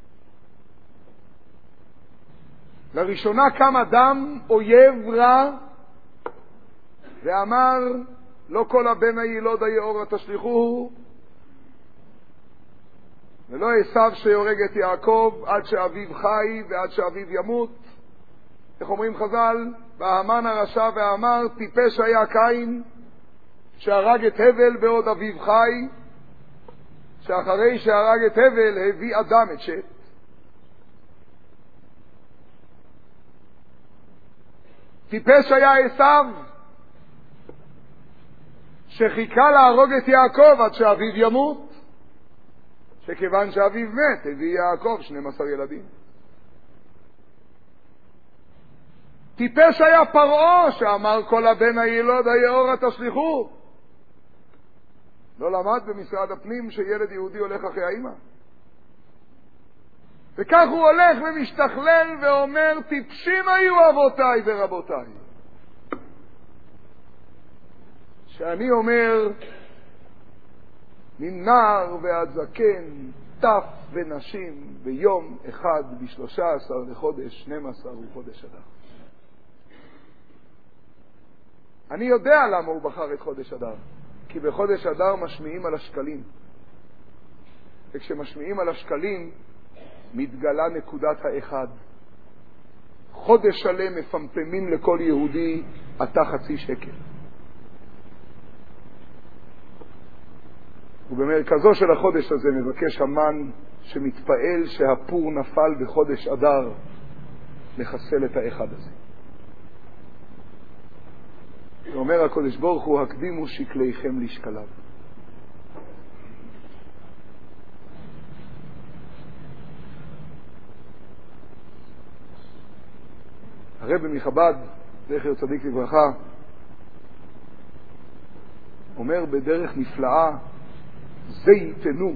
לראשונה קם אדם אויב רע ואמר, לא כל הבן הילוד היאורה תשליכוהו, ולא עשיו שיורג את יעקב עד שאביו חי ועד שאביו ימות. איך אומרים חז"ל? והמן הרשע ואמר, טיפש היה קין שהרג את הבל בעוד אביו חי, שאחרי שהרג את הבל הביא אדם את שת. טיפש היה עשיו שחיכה להרוג את יעקב עד שאביו ימות, שכיוון שאביו מת הביא יעקב שנים עשר ילדים. טיפש היה פרעה שאמר כל הבן הילוד היאורה תשליכו. לא למד במשרד הפנים שילד יהודי הולך אחרי האמא. וכך הוא הולך ומשתכלל ואומר, טיפשים היו אבותיי ורבותיי. שאני אומר, מנער ועד זקן, טף ונשים, ביום אחד בשלושה עשר לחודש, שנים עשר וחודש אדר. אני יודע למה הוא בחר את חודש אדר. כי בחודש אדר משמיעים על השקלים. וכשמשמיעים על השקלים, מתגלה נקודת האחד. חודש שלם מפמפמים לכל יהודי, אתה חצי שקל. ובמרכזו של החודש הזה מבקש המן שמתפעל שהפור נפל בחודש אדר לחסל את האחד הזה. ואומר הקדוש ברוך הוא, הקדימו שקליכם לשקליו. הרב מחב"ד, זכר צדיק לברכה, אומר בדרך נפלאה, זה יתנו.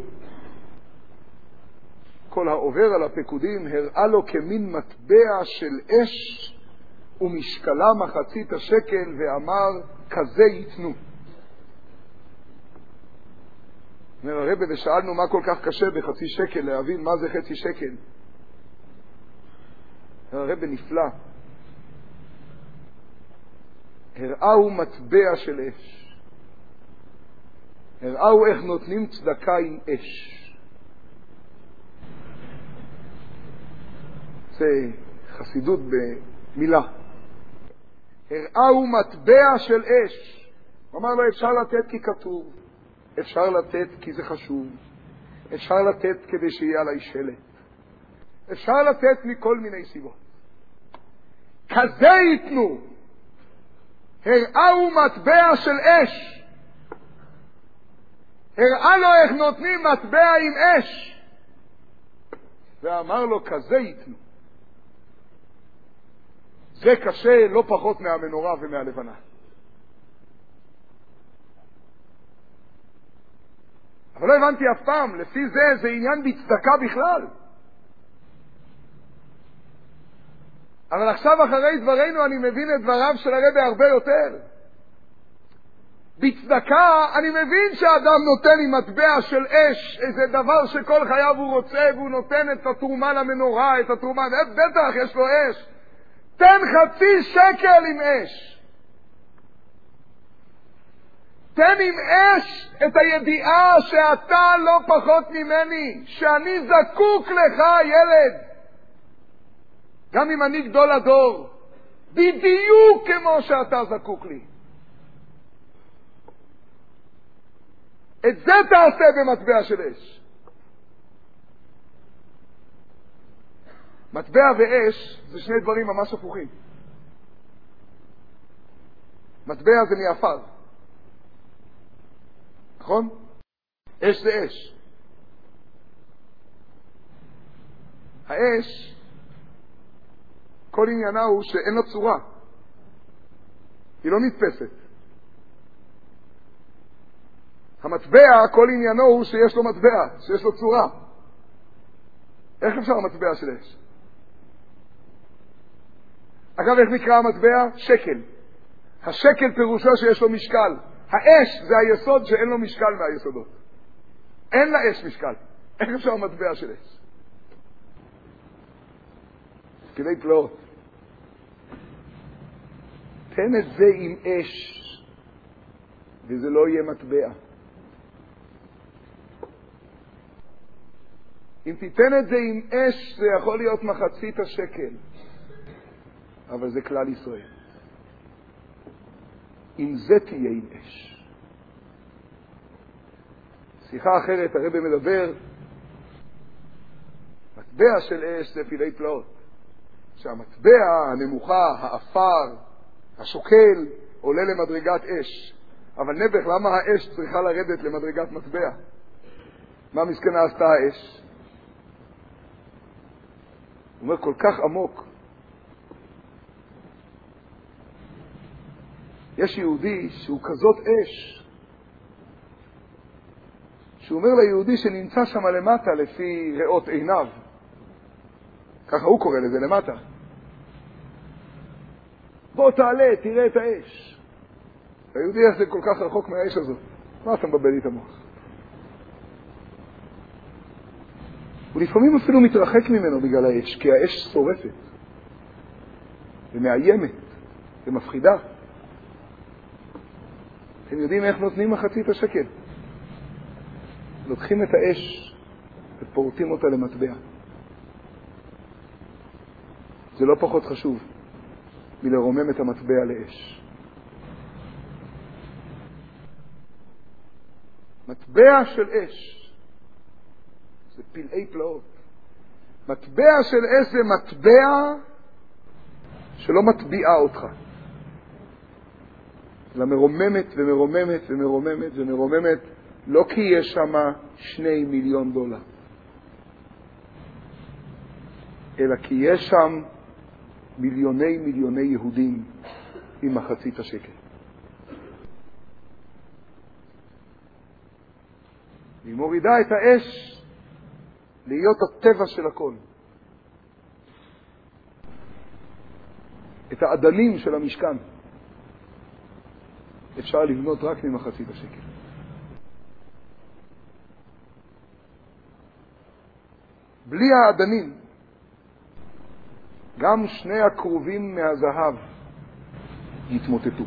כל העובר על הפקודים הראה לו כמין מטבע של אש ומשקלה מחצית השקל, ואמר, כזה יתנו. אומר הרב, ושאלנו מה כל כך קשה בחצי שקל להבין מה זה חצי שקל. אומר הרב נפלא, הראהו מטבע של אש, הראהו איך נותנים צדקה עם אש. זה חסידות במילה. הראהו מטבע של אש. הוא אמר לו, אפשר לתת כי כתוב, אפשר לתת כי זה חשוב, אפשר לתת כדי שיהיה עליי שלט, אפשר לתת מכל מיני סיבות. כזה ייתנו. הראהו מטבע של אש. הראה לו איך נותנים מטבע עם אש, ואמר לו, כזה ייתנו. זה קשה לא פחות מהמנורה ומהלבנה. אבל לא הבנתי אף פעם, לפי זה זה עניין בצדקה בכלל. אבל עכשיו אחרי דברינו אני מבין את דבריו של הרב הרבה יותר. בצדקה אני מבין שהאדם נותן עם מטבע של אש איזה דבר שכל חייו הוא רוצה, והוא נותן את התרומה למנורה, את התרומה, בטח יש לו אש. תן חצי שקל עם אש. תן עם אש את הידיעה שאתה לא פחות ממני, שאני זקוק לך ילד. גם אם אני גדול הדור, בדיוק כמו שאתה זקוק לי. את זה תעשה במטבע של אש. מטבע ואש זה שני דברים ממש הפוכים. מטבע זה מעפר, נכון? אש זה אש. האש, כל עניינה הוא שאין לה צורה, היא לא נתפסת. המטבע, כל עניינו הוא שיש לו מטבע, שיש לו צורה. איך אפשר המטבע של אש? אגב, איך נקרא המטבע? שקל. השקל פירושו שיש לו משקל. האש זה היסוד שאין לו משקל מהיסודות. אין לאש משקל. איך אפשר המטבע של אש? כדי פלאות. תן את זה עם אש, וזה לא יהיה מטבע. אם תיתן את זה עם אש, זה יכול להיות מחצית השקל. אבל זה כלל ישראל. עם זה תהיה עם אש. שיחה אחרת, הרב מדבר, מטבע של אש זה פילי פלאות. שהמטבע הנמוכה, האפר, השוקל, עולה למדרגת אש. אבל נבח, למה האש צריכה לרדת למדרגת מטבע? מה מסכנה עשתה האש? הוא אומר כל כך עמוק. יש יהודי שהוא כזאת אש, שהוא אומר ליהודי שנמצא שם למטה לפי ראות עיניו, ככה הוא קורא לזה למטה, בוא תעלה, תראה את האש. היהודי הזה כל כך רחוק מהאש הזאת, מה אתה מבלבל את המוח? ולפעמים אפילו מתרחק ממנו בגלל האש, כי האש שורפת ומאיימת ומפחידה. אתם יודעים איך נותנים מחצית השקל? לוקחים את האש ופורטים אותה למטבע. זה לא פחות חשוב מלרומם את המטבע לאש. מטבע של אש זה פלאי פלאות. מטבע של אש זה מטבע שלא מטביעה אותך, אלא מרוממת ומרוממת ומרוממת ומרוממת, לא כי יש שם שני מיליון דולר, אלא כי יש שם מיליוני מיליוני יהודים עם מחצית השקל. היא מורידה את האש להיות הטבע של הכל. את האדנים של המשכן אפשר לבנות רק ממחצית השקל. בלי האדנים גם שני הקרובים מהזהב יתמוטטו.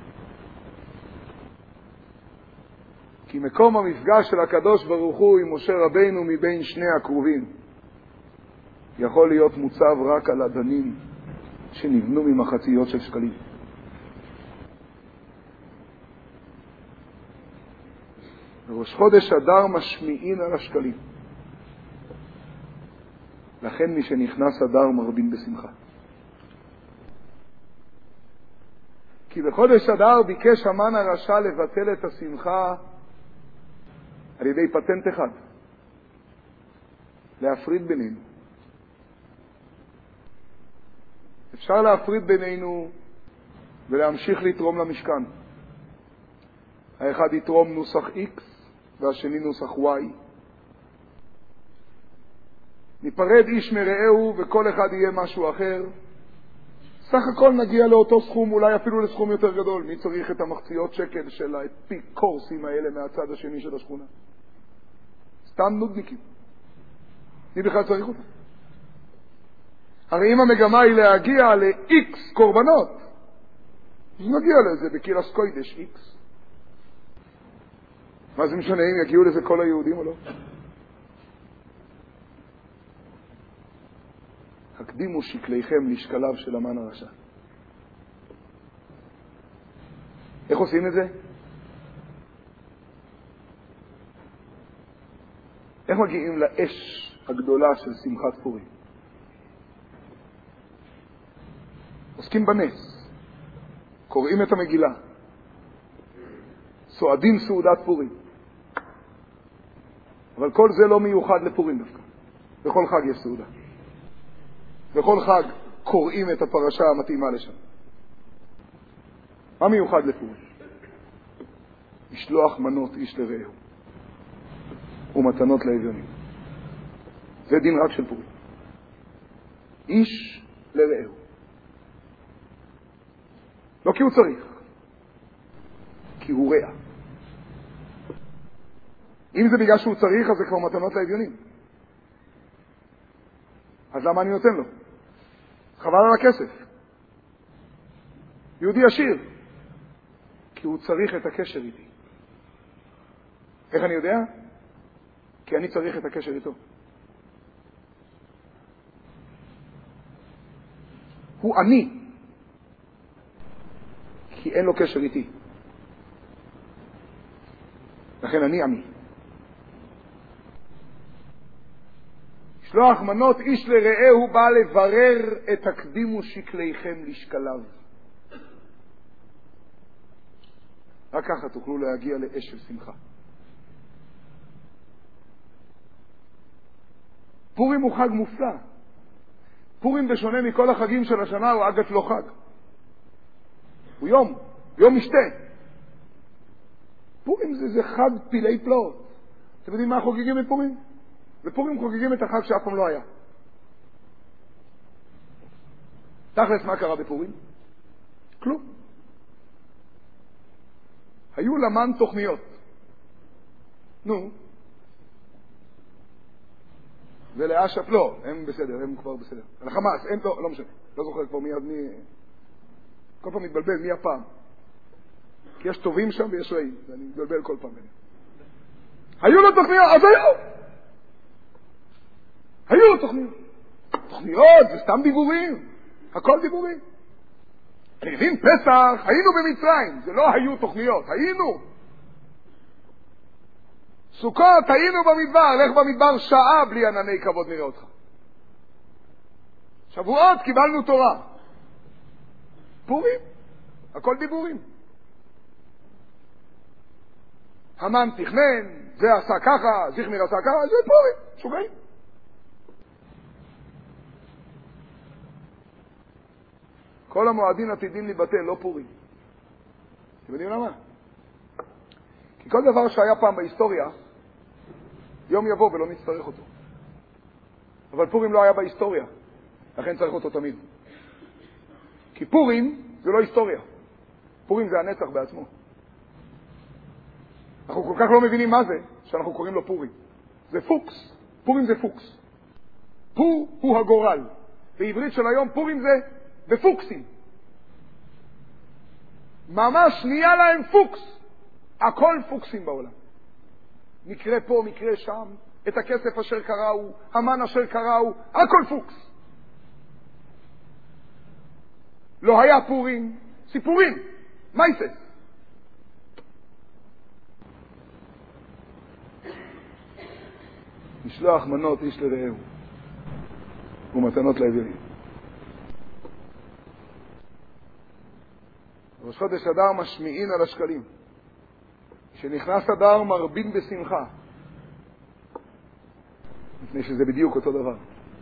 כי מקום המפגש של הקדוש ברוך הוא עם משה רבינו מבין שני הקרובים יכול להיות מוצב רק על אדנים שנבנו ממחציות של שקלים. בראש חודש אדר משמיעין על השקלים. לכן מי שנכנס אדר מרבין בשמחה. כי בחודש אדר ביקש המן הרשע לבטל את השמחה על ידי פטנט אחד, להפריד בינינו. אפשר להפריד בינינו ולהמשיך לתרום למשכן. האחד יתרום נוסח X והשני נוסח Y. ניפרד איש מרעהו וכל אחד יהיה משהו אחר. סך הכל נגיע לאותו סכום, אולי אפילו לסכום יותר גדול. מי צריך את המחציות שקל של האפיקורסים האלה מהצד השני של השכונה? סתם נודניקים. מי בכלל צריך אותם? הרי אם המגמה היא להגיע ל-X קורבנות, אז נגיע לזה בקילס קוידש X. מה זה משנה אם יגיעו לזה כל היהודים או לא? הקדימו שקליכם לשקליו של המן הרשע. איך עושים את זה? איך מגיעים לאש הגדולה של שמחת פורים? עוסקים בנס, קוראים את המגילה, סועדים סעודת פורים. אבל כל זה לא מיוחד לפורים דווקא. בכל חג יש סעודה. בכל חג קוראים את הפרשה המתאימה לשם. מה מיוחד לפורים? לשלוח מנות איש לרעהו ומתנות לאביונים. זה דין רק של פורים. איש לרעהו. לא כי הוא צריך, כי הוא רע. אם זה בגלל שהוא צריך, אז זה כבר מתנות לאביונים. אז למה אני נותן לו? חבל על הכסף. יהודי עשיר, כי הוא צריך את הקשר איתי. איך אני יודע? כי אני צריך את הקשר איתו. הוא עני, כי אין לו קשר איתי. לכן אני עמי. שלוח מנות איש לרעהו בא לברר את הקדימו שקליכם לשקליו. רק ככה תוכלו להגיע לאש של שמחה. פורים הוא חג מופלא. פורים בשונה מכל החגים של השנה הוא אגב לא חג. הוא יום, יום משתה. פורים זה, זה חג פלאי פלאות. אתם יודעים מה חוגגים בפורים? בפורים חוגגים את החג שאף פעם לא היה. תכלס מה קרה בפורים? כלום. היו למן תוכניות. נו. ולאשף לא, הם בסדר, הם כבר בסדר. לחמאס, הם לא, לא משנה. לא זוכר כבר מי עד מי... כל פעם מתבלבל מי הפעם. כי יש טובים שם ויש רעים. ואני מתבלבל כל פעם. היו לו תוכניות, אז היו. היו לו תוכניות. תוכניות, זה סתם דיבורים. הכל דיבורים. אני מבין, פסח, היינו במצרים, זה לא היו תוכניות, היינו. סוכות, היינו במדבר, לך במדבר שעה בלי ענני כבוד נראה אותך. שבועות קיבלנו תורה. פורים, הכל דיבורים. המן תכנן, זה עשה ככה, זיכמיר עשה ככה, זה פורים, שוגעים. כל המועדים עתידים לבטל, לא פורים. אתם יודעים למה? כי כל דבר שהיה פעם בהיסטוריה, יום יבוא ולא נצטרך אותו. אבל פורים לא היה בהיסטוריה, לכן צריך אותו תמיד. כי פורים זה לא היסטוריה. פורים זה הנצח בעצמו. אנחנו כל כך לא מבינים מה זה, שאנחנו קוראים לו פורים. זה פוקס. פורים זה פוקס. פור הוא הגורל. בעברית של היום פורים זה בפוקסים. ממש נהיה להם פוקס. הכל פוקסים בעולם. מקרה פה, מקרה שם, את הכסף אשר קראו, המן אשר קראו, הכל פוקס. לא היה פורים, סיפורים, מייסס. לשלוח מנות איש לרעהו ומתנות לאבירים. ראש חודש אדר משמיעין על השקלים. כשנכנס אדר מרבין בשמחה, מפני שזה בדיוק אותו דבר.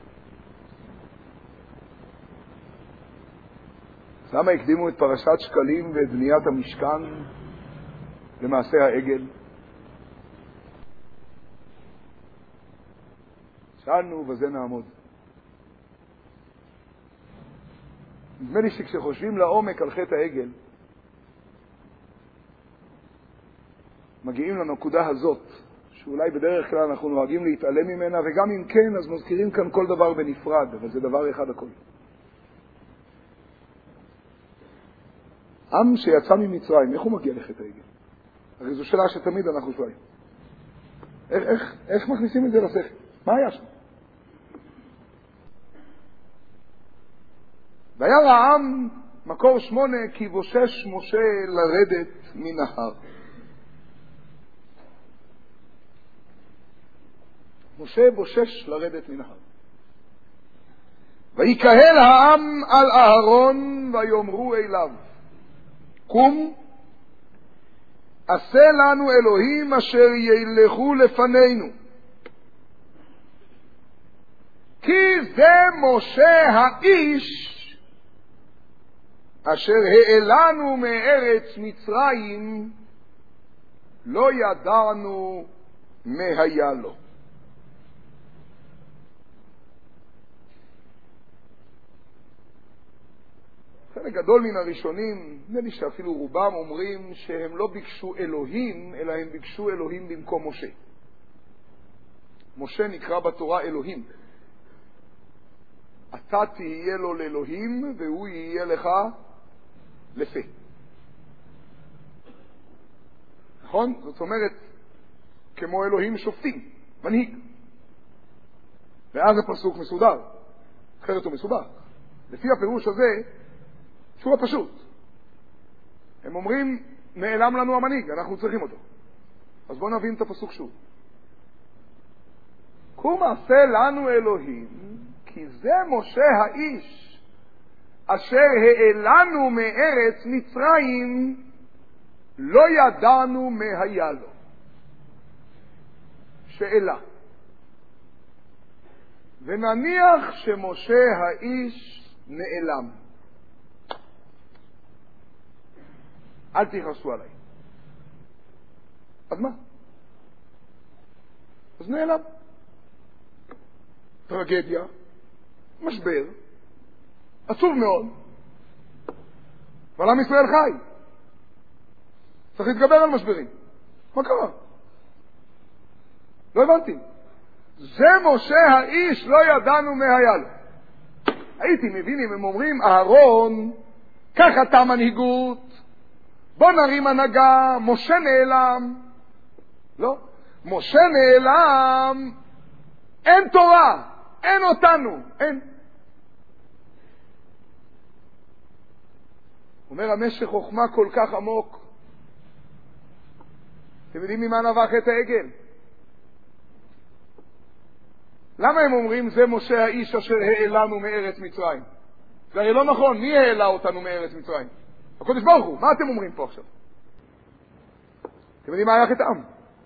למה הקדימו את פרשת שקלים ואת בניית המשכן למעשה העגל? שאלנו ובזה נעמוד. נדמה לי שכשחושבים לעומק על חטא העגל, מגיעים לנקודה הזאת, שאולי בדרך כלל אנחנו נוהגים להתעלם ממנה, וגם אם כן, אז מזכירים כאן כל דבר בנפרד, אבל זה דבר אחד הכל. עם שיצא ממצרים, איך הוא מגיע לחטא העגל? הרי זו שאלה שתמיד אנחנו שואלים. איך, איך, איך מכניסים את זה לשכל? מה היה שם? וירא העם, מקור שמונה, כי בושש משה לרדת מן ההר. משה בושש לרדת מן ההר. ויקהל העם על אהרון ויאמרו אליו, קום, עשה לנו אלוהים אשר ילכו לפנינו. כי זה משה האיש אשר העלנו מארץ מצרים, לא ידענו מה היה לו. חלק גדול מן הראשונים, נדמה לי שאפילו רובם אומרים שהם לא ביקשו אלוהים, אלא הם ביקשו אלוהים במקום משה. משה נקרא בתורה אלוהים. אתה תהיה לו לאלוהים והוא יהיה לך לפה. נכון? זאת אומרת, כמו אלוהים שופטים, מנהיג. ואז הפסוק מסודר, אחרת הוא מסובך. לפי הפירוש הזה, שהוא הפשוט. הם אומרים, נעלם לנו המנהיג, אנחנו צריכים אותו. אז בואו נבין את הפסוק שוב. קום עשה לנו אלוהים, כי זה משה האיש, אשר העלנו מארץ מצרים, לא ידענו מה היה לו. שאלה. ונניח שמשה האיש נעלם. אל תכעסו עליי. אז מה? אז נעלם. טרגדיה, משבר, עצוב מאוד. אבל עם ישראל חי. צריך להתגבר על משברים. מה קרה? לא הבנתי. זה משה האיש, לא ידענו מה היה לו. הייתי מבין אם הם אומרים, אהרון, קח אתה מנהיגות, בוא נרים הנהגה, משה נעלם. לא. משה נעלם, אין תורה, אין אותנו, אין. אומר המשך חוכמה כל כך עמוק. אתם יודעים ממה נבע חטא העגל? למה הם אומרים זה משה האיש אשר העלנו מארץ מצרים? זה הרי לא נכון, מי העלה אותנו מארץ מצרים? הקדוש ברוך הוא. מה אתם אומרים פה עכשיו? אתם יודעים מה היה חטאם?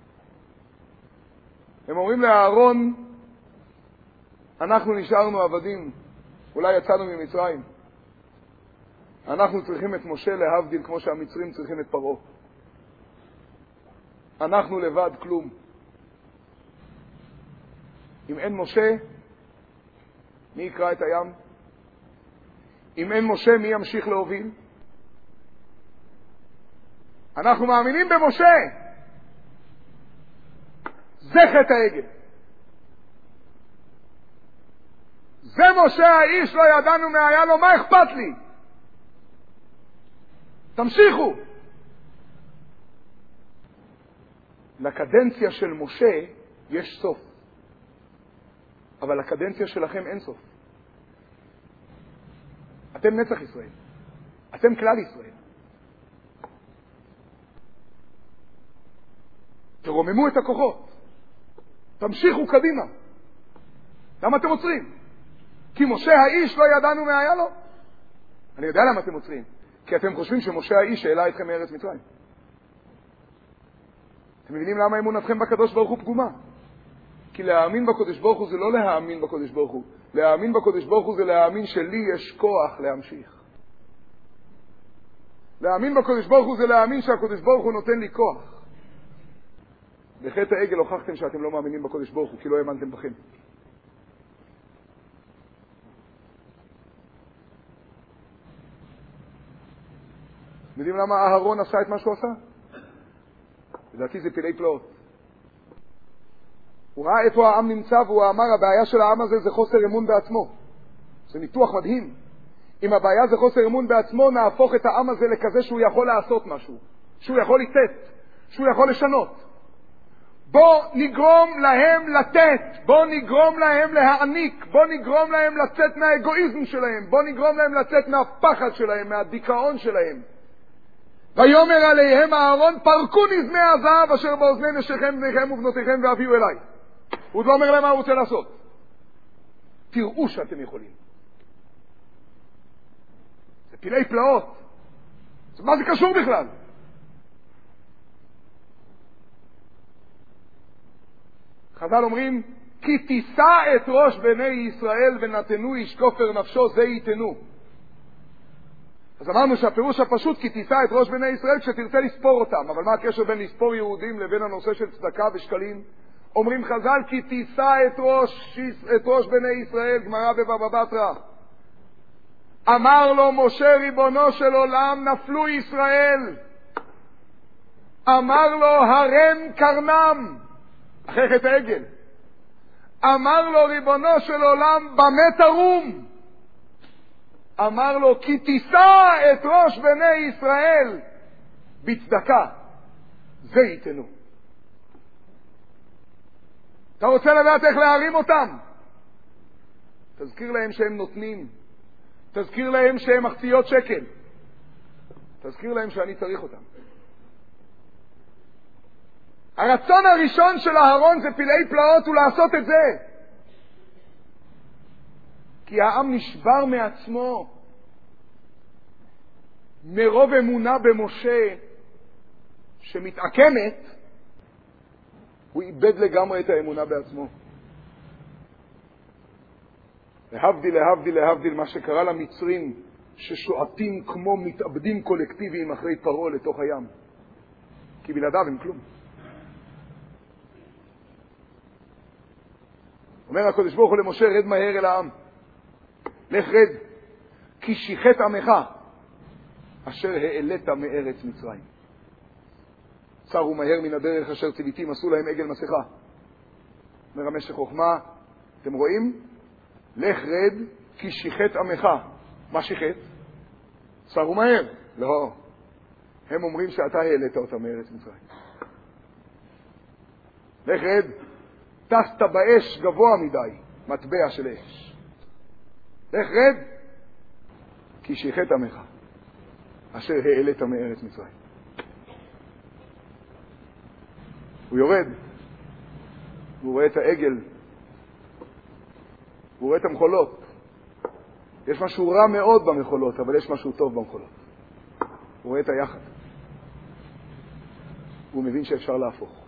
הם אומרים לאהרון, אנחנו נשארנו עבדים, אולי יצאנו ממצרים. אנחנו צריכים את משה להבדיל כמו שהמצרים צריכים את פרעה. אנחנו לבד כלום. אם אין משה, מי יקרא את הים? אם אין משה, מי ימשיך להוביל? אנחנו מאמינים במשה. זה חטא העגל. זה משה האיש לא ידענו מה היה לו, מה אכפת לי? תמשיכו. לקדנציה של משה יש סוף. אבל לקדנציה שלכם אין סוף. אתם נצח ישראל. אתם כלל ישראל. תרוממו את הכוחות. תמשיכו קדימה. למה אתם עוצרים? כי משה האיש לא ידענו מה היה לו? אני יודע למה אתם עוצרים. כי אתם חושבים שמשה האיש העלה אתכם מארץ מצרים. אתם מבינים למה אמונתכם בקדוש ברוך הוא פגומה? כי להאמין בקדוש ברוך הוא זה לא להאמין בקדוש ברוך הוא. להאמין בקדוש ברוך הוא זה להאמין שלי יש כוח להמשיך. להאמין בקדוש ברוך הוא זה להאמין שהקדוש ברוך הוא נותן לי כוח. בחטא העגל הוכחתם שאתם לא מאמינים בקדוש ברוך הוא, כי לא האמנתם בכם. יודעים למה אהרון עשה את מה שהוא עשה? לדעתי זה פילי פלאות. הוא ראה איפה העם נמצא והוא אמר, הבעיה של העם הזה זה חוסר אמון בעצמו. זה ניתוח מדהים. אם הבעיה זה חוסר אמון בעצמו, נהפוך את העם הזה לכזה שהוא יכול לעשות משהו, שהוא יכול לתת, שהוא יכול לשנות. בוא נגרום להם לתת, בוא נגרום להם להעניק, בוא נגרום להם לצאת מהאגואיזם שלהם, בוא נגרום להם לצאת מהפחד שלהם, מהדיכאון שלהם. ויאמר עליהם אהרון, פרקו נזמי הזהב אשר באוזני נשיכם בניכם ובנותיכם והביאו אליי. הוא לא אומר להם מה הוא רוצה לעשות. תראו שאתם יכולים. זה פילי פלאות. מה זה קשור בכלל? חז"ל אומרים, כי תישא את ראש בני ישראל ונתנו איש כופר נפשו זה ייתנו. אז אמרנו שהפירוש הפשוט, כי תישא את ראש בני ישראל כשתרצה לספור אותם. אבל מה הקשר בין לספור יהודים לבין הנושא של צדקה ושקלים? אומרים חז"ל, כי תישא את ראש, את ראש בני ישראל, גמרא בבבא בתרא. אמר לו משה ריבונו של עולם, נפלו ישראל. אמר לו הרם קרנם, אחרי חטא העגל. אמר לו ריבונו של עולם, במה תרום? אמר לו, כי תישא את ראש בני ישראל בצדקה, זה ייתנו. אתה רוצה לדעת איך להרים אותם? תזכיר להם שהם נותנים. תזכיר להם שהם מחציות שקל. תזכיר להם שאני צריך אותם. הרצון הראשון של אהרון זה פילי פלאות הוא לעשות את זה. כי העם נשבר מעצמו. מרוב אמונה במשה שמתעקמת, הוא איבד לגמרי את האמונה בעצמו. להבדיל, להבדיל, להבדיל, מה שקרה למצרים, ששועטים כמו מתאבדים קולקטיביים אחרי פרעה לתוך הים. כי בלעדיו הם כלום. אומר הקדוש ברוך הוא למשה, רד מהר אל העם. לך רד, כי שיחת עמך, אשר העלית מארץ מצרים. צרו מהר מן הדרך אשר ציוויתים, עשו להם עגל מסכה. אומר המשך חוכמה, אתם רואים? לך רד, כי שיחת עמך. מה שיחת? צרו מהר. לא. הם אומרים שאתה העלית אותם מארץ מצרים. לך רד, טסת באש גבוה מדי, מטבע של אש. לך רד, כי שיחת עמך. אשר העלית מארץ מצרים. הוא יורד, הוא רואה את העגל, הוא רואה את המחולות. יש משהו רע מאוד במחולות, אבל יש משהו טוב במחולות. הוא רואה את היחד. הוא מבין שאפשר להפוך.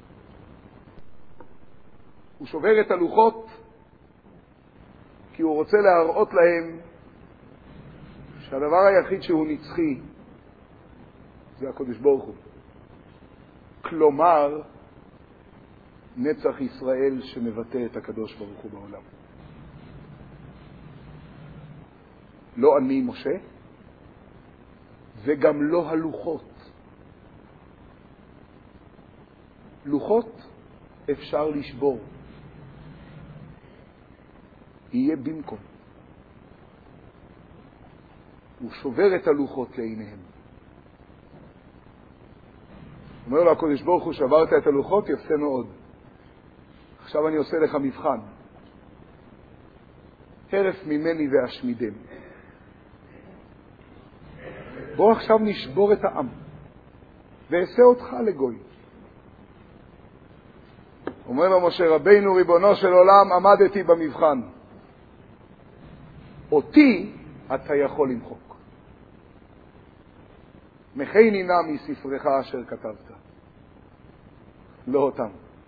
הוא שובר את הלוחות, כי הוא רוצה להראות להם שהדבר היחיד שהוא נצחי זה הקדוש ברוך הוא. כלומר, נצח ישראל שמבטא את הקדוש ברוך הוא בעולם. לא אני משה, וגם לא הלוחות. לוחות אפשר לשבור. יהיה במקום. הוא שובר את הלוחות לעיניהם. אומר לו הקדוש ברוך הוא, שברת את הלוחות, יפה מאוד. עכשיו אני עושה לך מבחן. הרף ממני ואשמידם. בוא עכשיו נשבור את העם, ועשה אותך לגוי. אומר לו משה רבינו, ריבונו של עולם, עמדתי במבחן. אותי אתה יכול למחוק. מחני נא מספרך אשר כתבת. לא אותם.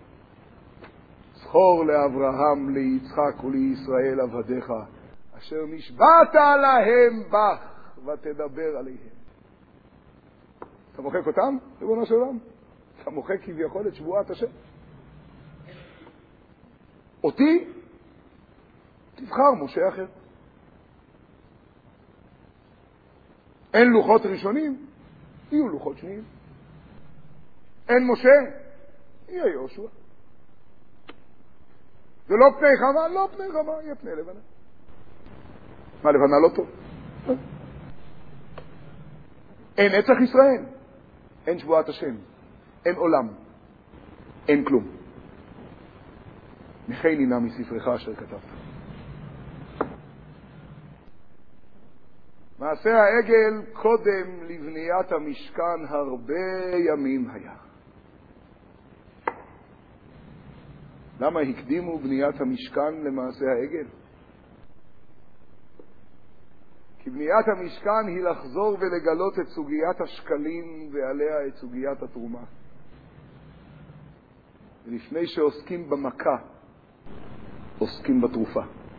זכור לאברהם, ליצחק ולישראל עבדיך, אשר נשבעת להם בך, ותדבר עליהם. אתה מוחק אותם, ריבונו של עולם? אתה מוחק כביכול את שבועת השם. אותי תבחר משה אחר. אין לוחות ראשונים, יהיו לוחות שניים. אין משה, יהיה יהושע. זה לא פני חמה, לא פני חמה, יהיה פני לבנה. מה, לבנה לא טוב? אין נצח ישראל, אין שבועת השם, אין עולם, אין כלום. מחני נא מספרך אשר כתבת. מעשה העגל קודם לבניית המשכן הרבה ימים היה. למה הקדימו בניית המשכן למעשה העגל? כי בניית המשכן היא לחזור ולגלות את סוגיית השקלים ועליה את סוגיית התרומה. ולפני שעוסקים במכה, עוסקים בתרופה.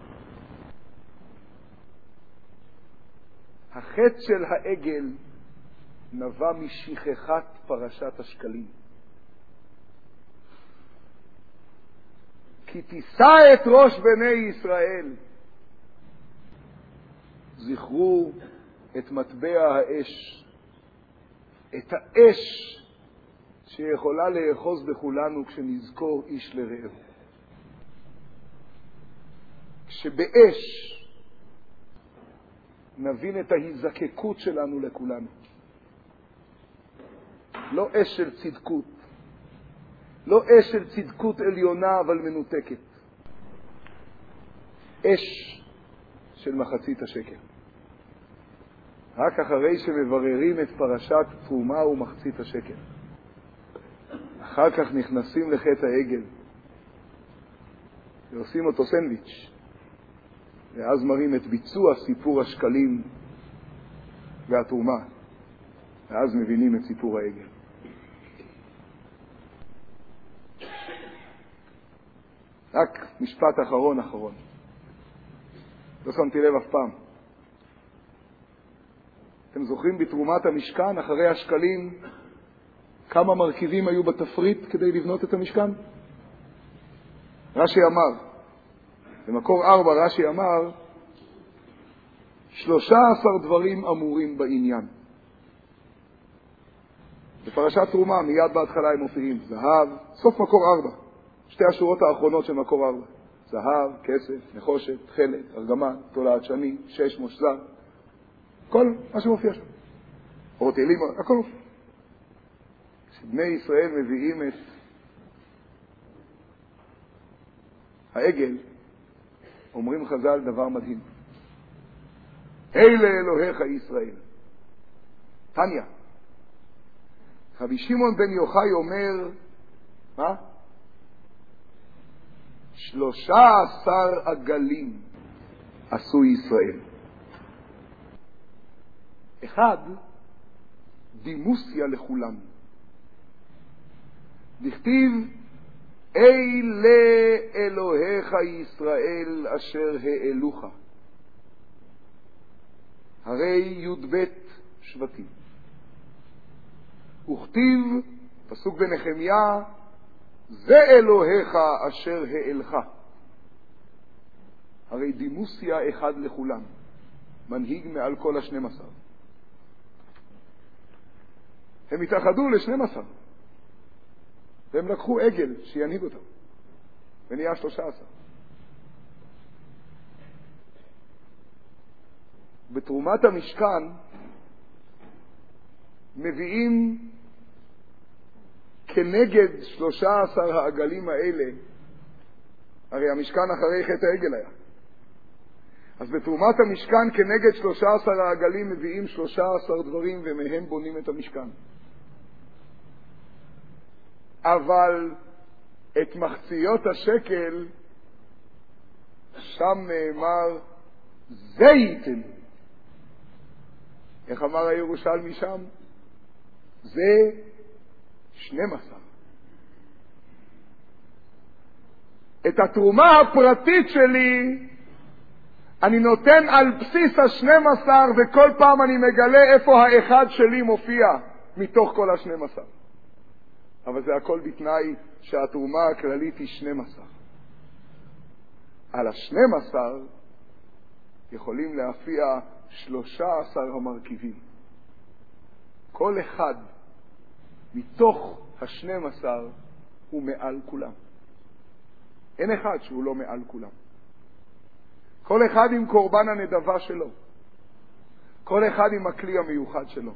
החטא של העגל נבע משכחת פרשת השקלים. כי תישא את ראש בני ישראל. זכרו את מטבע האש, את האש שיכולה לאחוז בכולנו כשנזכור איש לרעהו. כשבאש נבין את ההזקקות שלנו לכולנו. לא אש של צדקות, לא אש של צדקות עליונה אבל מנותקת. אש של מחצית השקל. רק אחרי שמבררים את פרשת תרומה ומחצית השקל. אחר כך נכנסים לחטא העגל ועושים אותו סנדוויץ'. ואז מראים את ביצוע סיפור השקלים והתרומה. ואז מבינים את סיפור העגל. רק משפט אחרון אחרון. לא שמתי לב אף פעם. אתם זוכרים בתרומת המשכן, אחרי השקלים, כמה מרכיבים היו בתפריט כדי לבנות את המשכן? רש"י אמר, במקור ארבע רש"י אמר, שלושה עשר דברים אמורים בעניין. בפרשת תרומה, מיד בהתחלה הם מופיעים, זהב, סוף מקור ארבע, שתי השורות האחרונות של מקור ארבע, זהב, כסף, נחושת, תכלת, ארגמן, תולעת שני, שש, מושזר, כל מה שמופיע שם. אורות אלים, הכל מופיע. כשבני ישראל מביאים את העגל, אומרים חז"ל דבר מדהים. אלה אלוהיך ישראל, תניא. רבי שמעון בן יוחאי אומר, מה? שלושה עשר עגלים עשו ישראל. אחד, דימוסיה לכולם. דכתיב, אלה אלוהיך ישראל אשר העלוך. הרי י"ב שבטים. וכתיב, פסוק בנחמיה, זה אלוהיך אשר העלך. הרי דימוסיה אחד לכולם, מנהיג מעל כל השנים עשר. הם התאחדו לשנים עשר, והם לקחו עגל שינהיג אותם, ונהיה שלושה עשר. בתרומת המשכן מביאים כנגד שלושה עשר העגלים האלה, הרי המשכן אחרי חטא העגל היה. אז בתרומת המשכן כנגד שלושה עשר העגלים מביאים שלושה עשר דברים, ומהם בונים את המשכן. אבל את מחציות השקל, שם נאמר, זה ייתן. איך אמר הירושלמי שם? זה שנים עשר. את התרומה הפרטית שלי אני נותן על בסיס השנים עשר, וכל פעם אני מגלה איפה האחד שלי מופיע מתוך כל השנים עשר. אבל זה הכל בתנאי שהתרומה הכללית היא שנים עשר. על השנים עשר יכולים להפיע שלושה עשר המרכיבים. כל אחד מתוך השנים עשר הוא מעל כולם. אין אחד שהוא לא מעל כולם. כל אחד עם קורבן הנדבה שלו. כל אחד עם הכלי המיוחד שלו.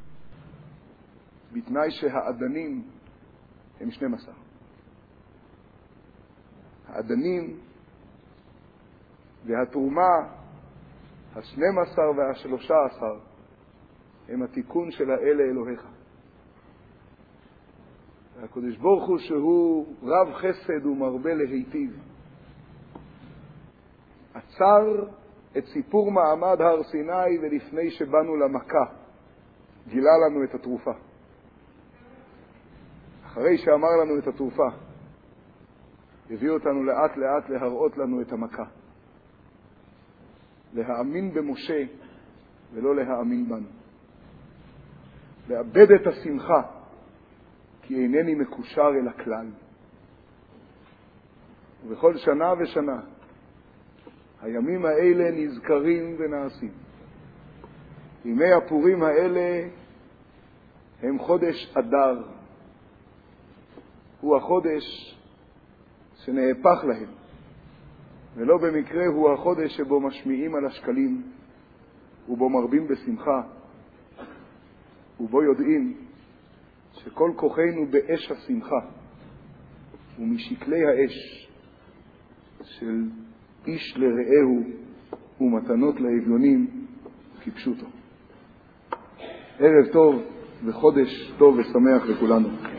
בתנאי שהאדנים הם שנים עשר. האדנים והתרומה, השנים עשר והשלושה עשר, הם התיקון של האלה אלוהיך. הקדוש ברוך הוא שהוא רב חסד ומרבה להיטיב, עצר את סיפור מעמד הר סיני, ולפני שבאנו למכה גילה לנו את התרופה. אחרי שאמר לנו את התרופה, הביא אותנו לאט לאט להראות לנו את המכה. להאמין במשה ולא להאמין בנו. לאבד את השמחה, כי אינני מקושר אל הכלל. ובכל שנה ושנה הימים האלה נזכרים ונעשים. ימי הפורים האלה הם חודש אדר. הוא החודש שנהפך להם, ולא במקרה הוא החודש שבו משמיעים על השקלים, ובו מרבים בשמחה, ובו יודעים שכל כוחנו באש השמחה ומשקלי האש של איש לרעהו ומתנות לאביונים כפשוטו. ערב טוב וחודש טוב ושמח לכולנו.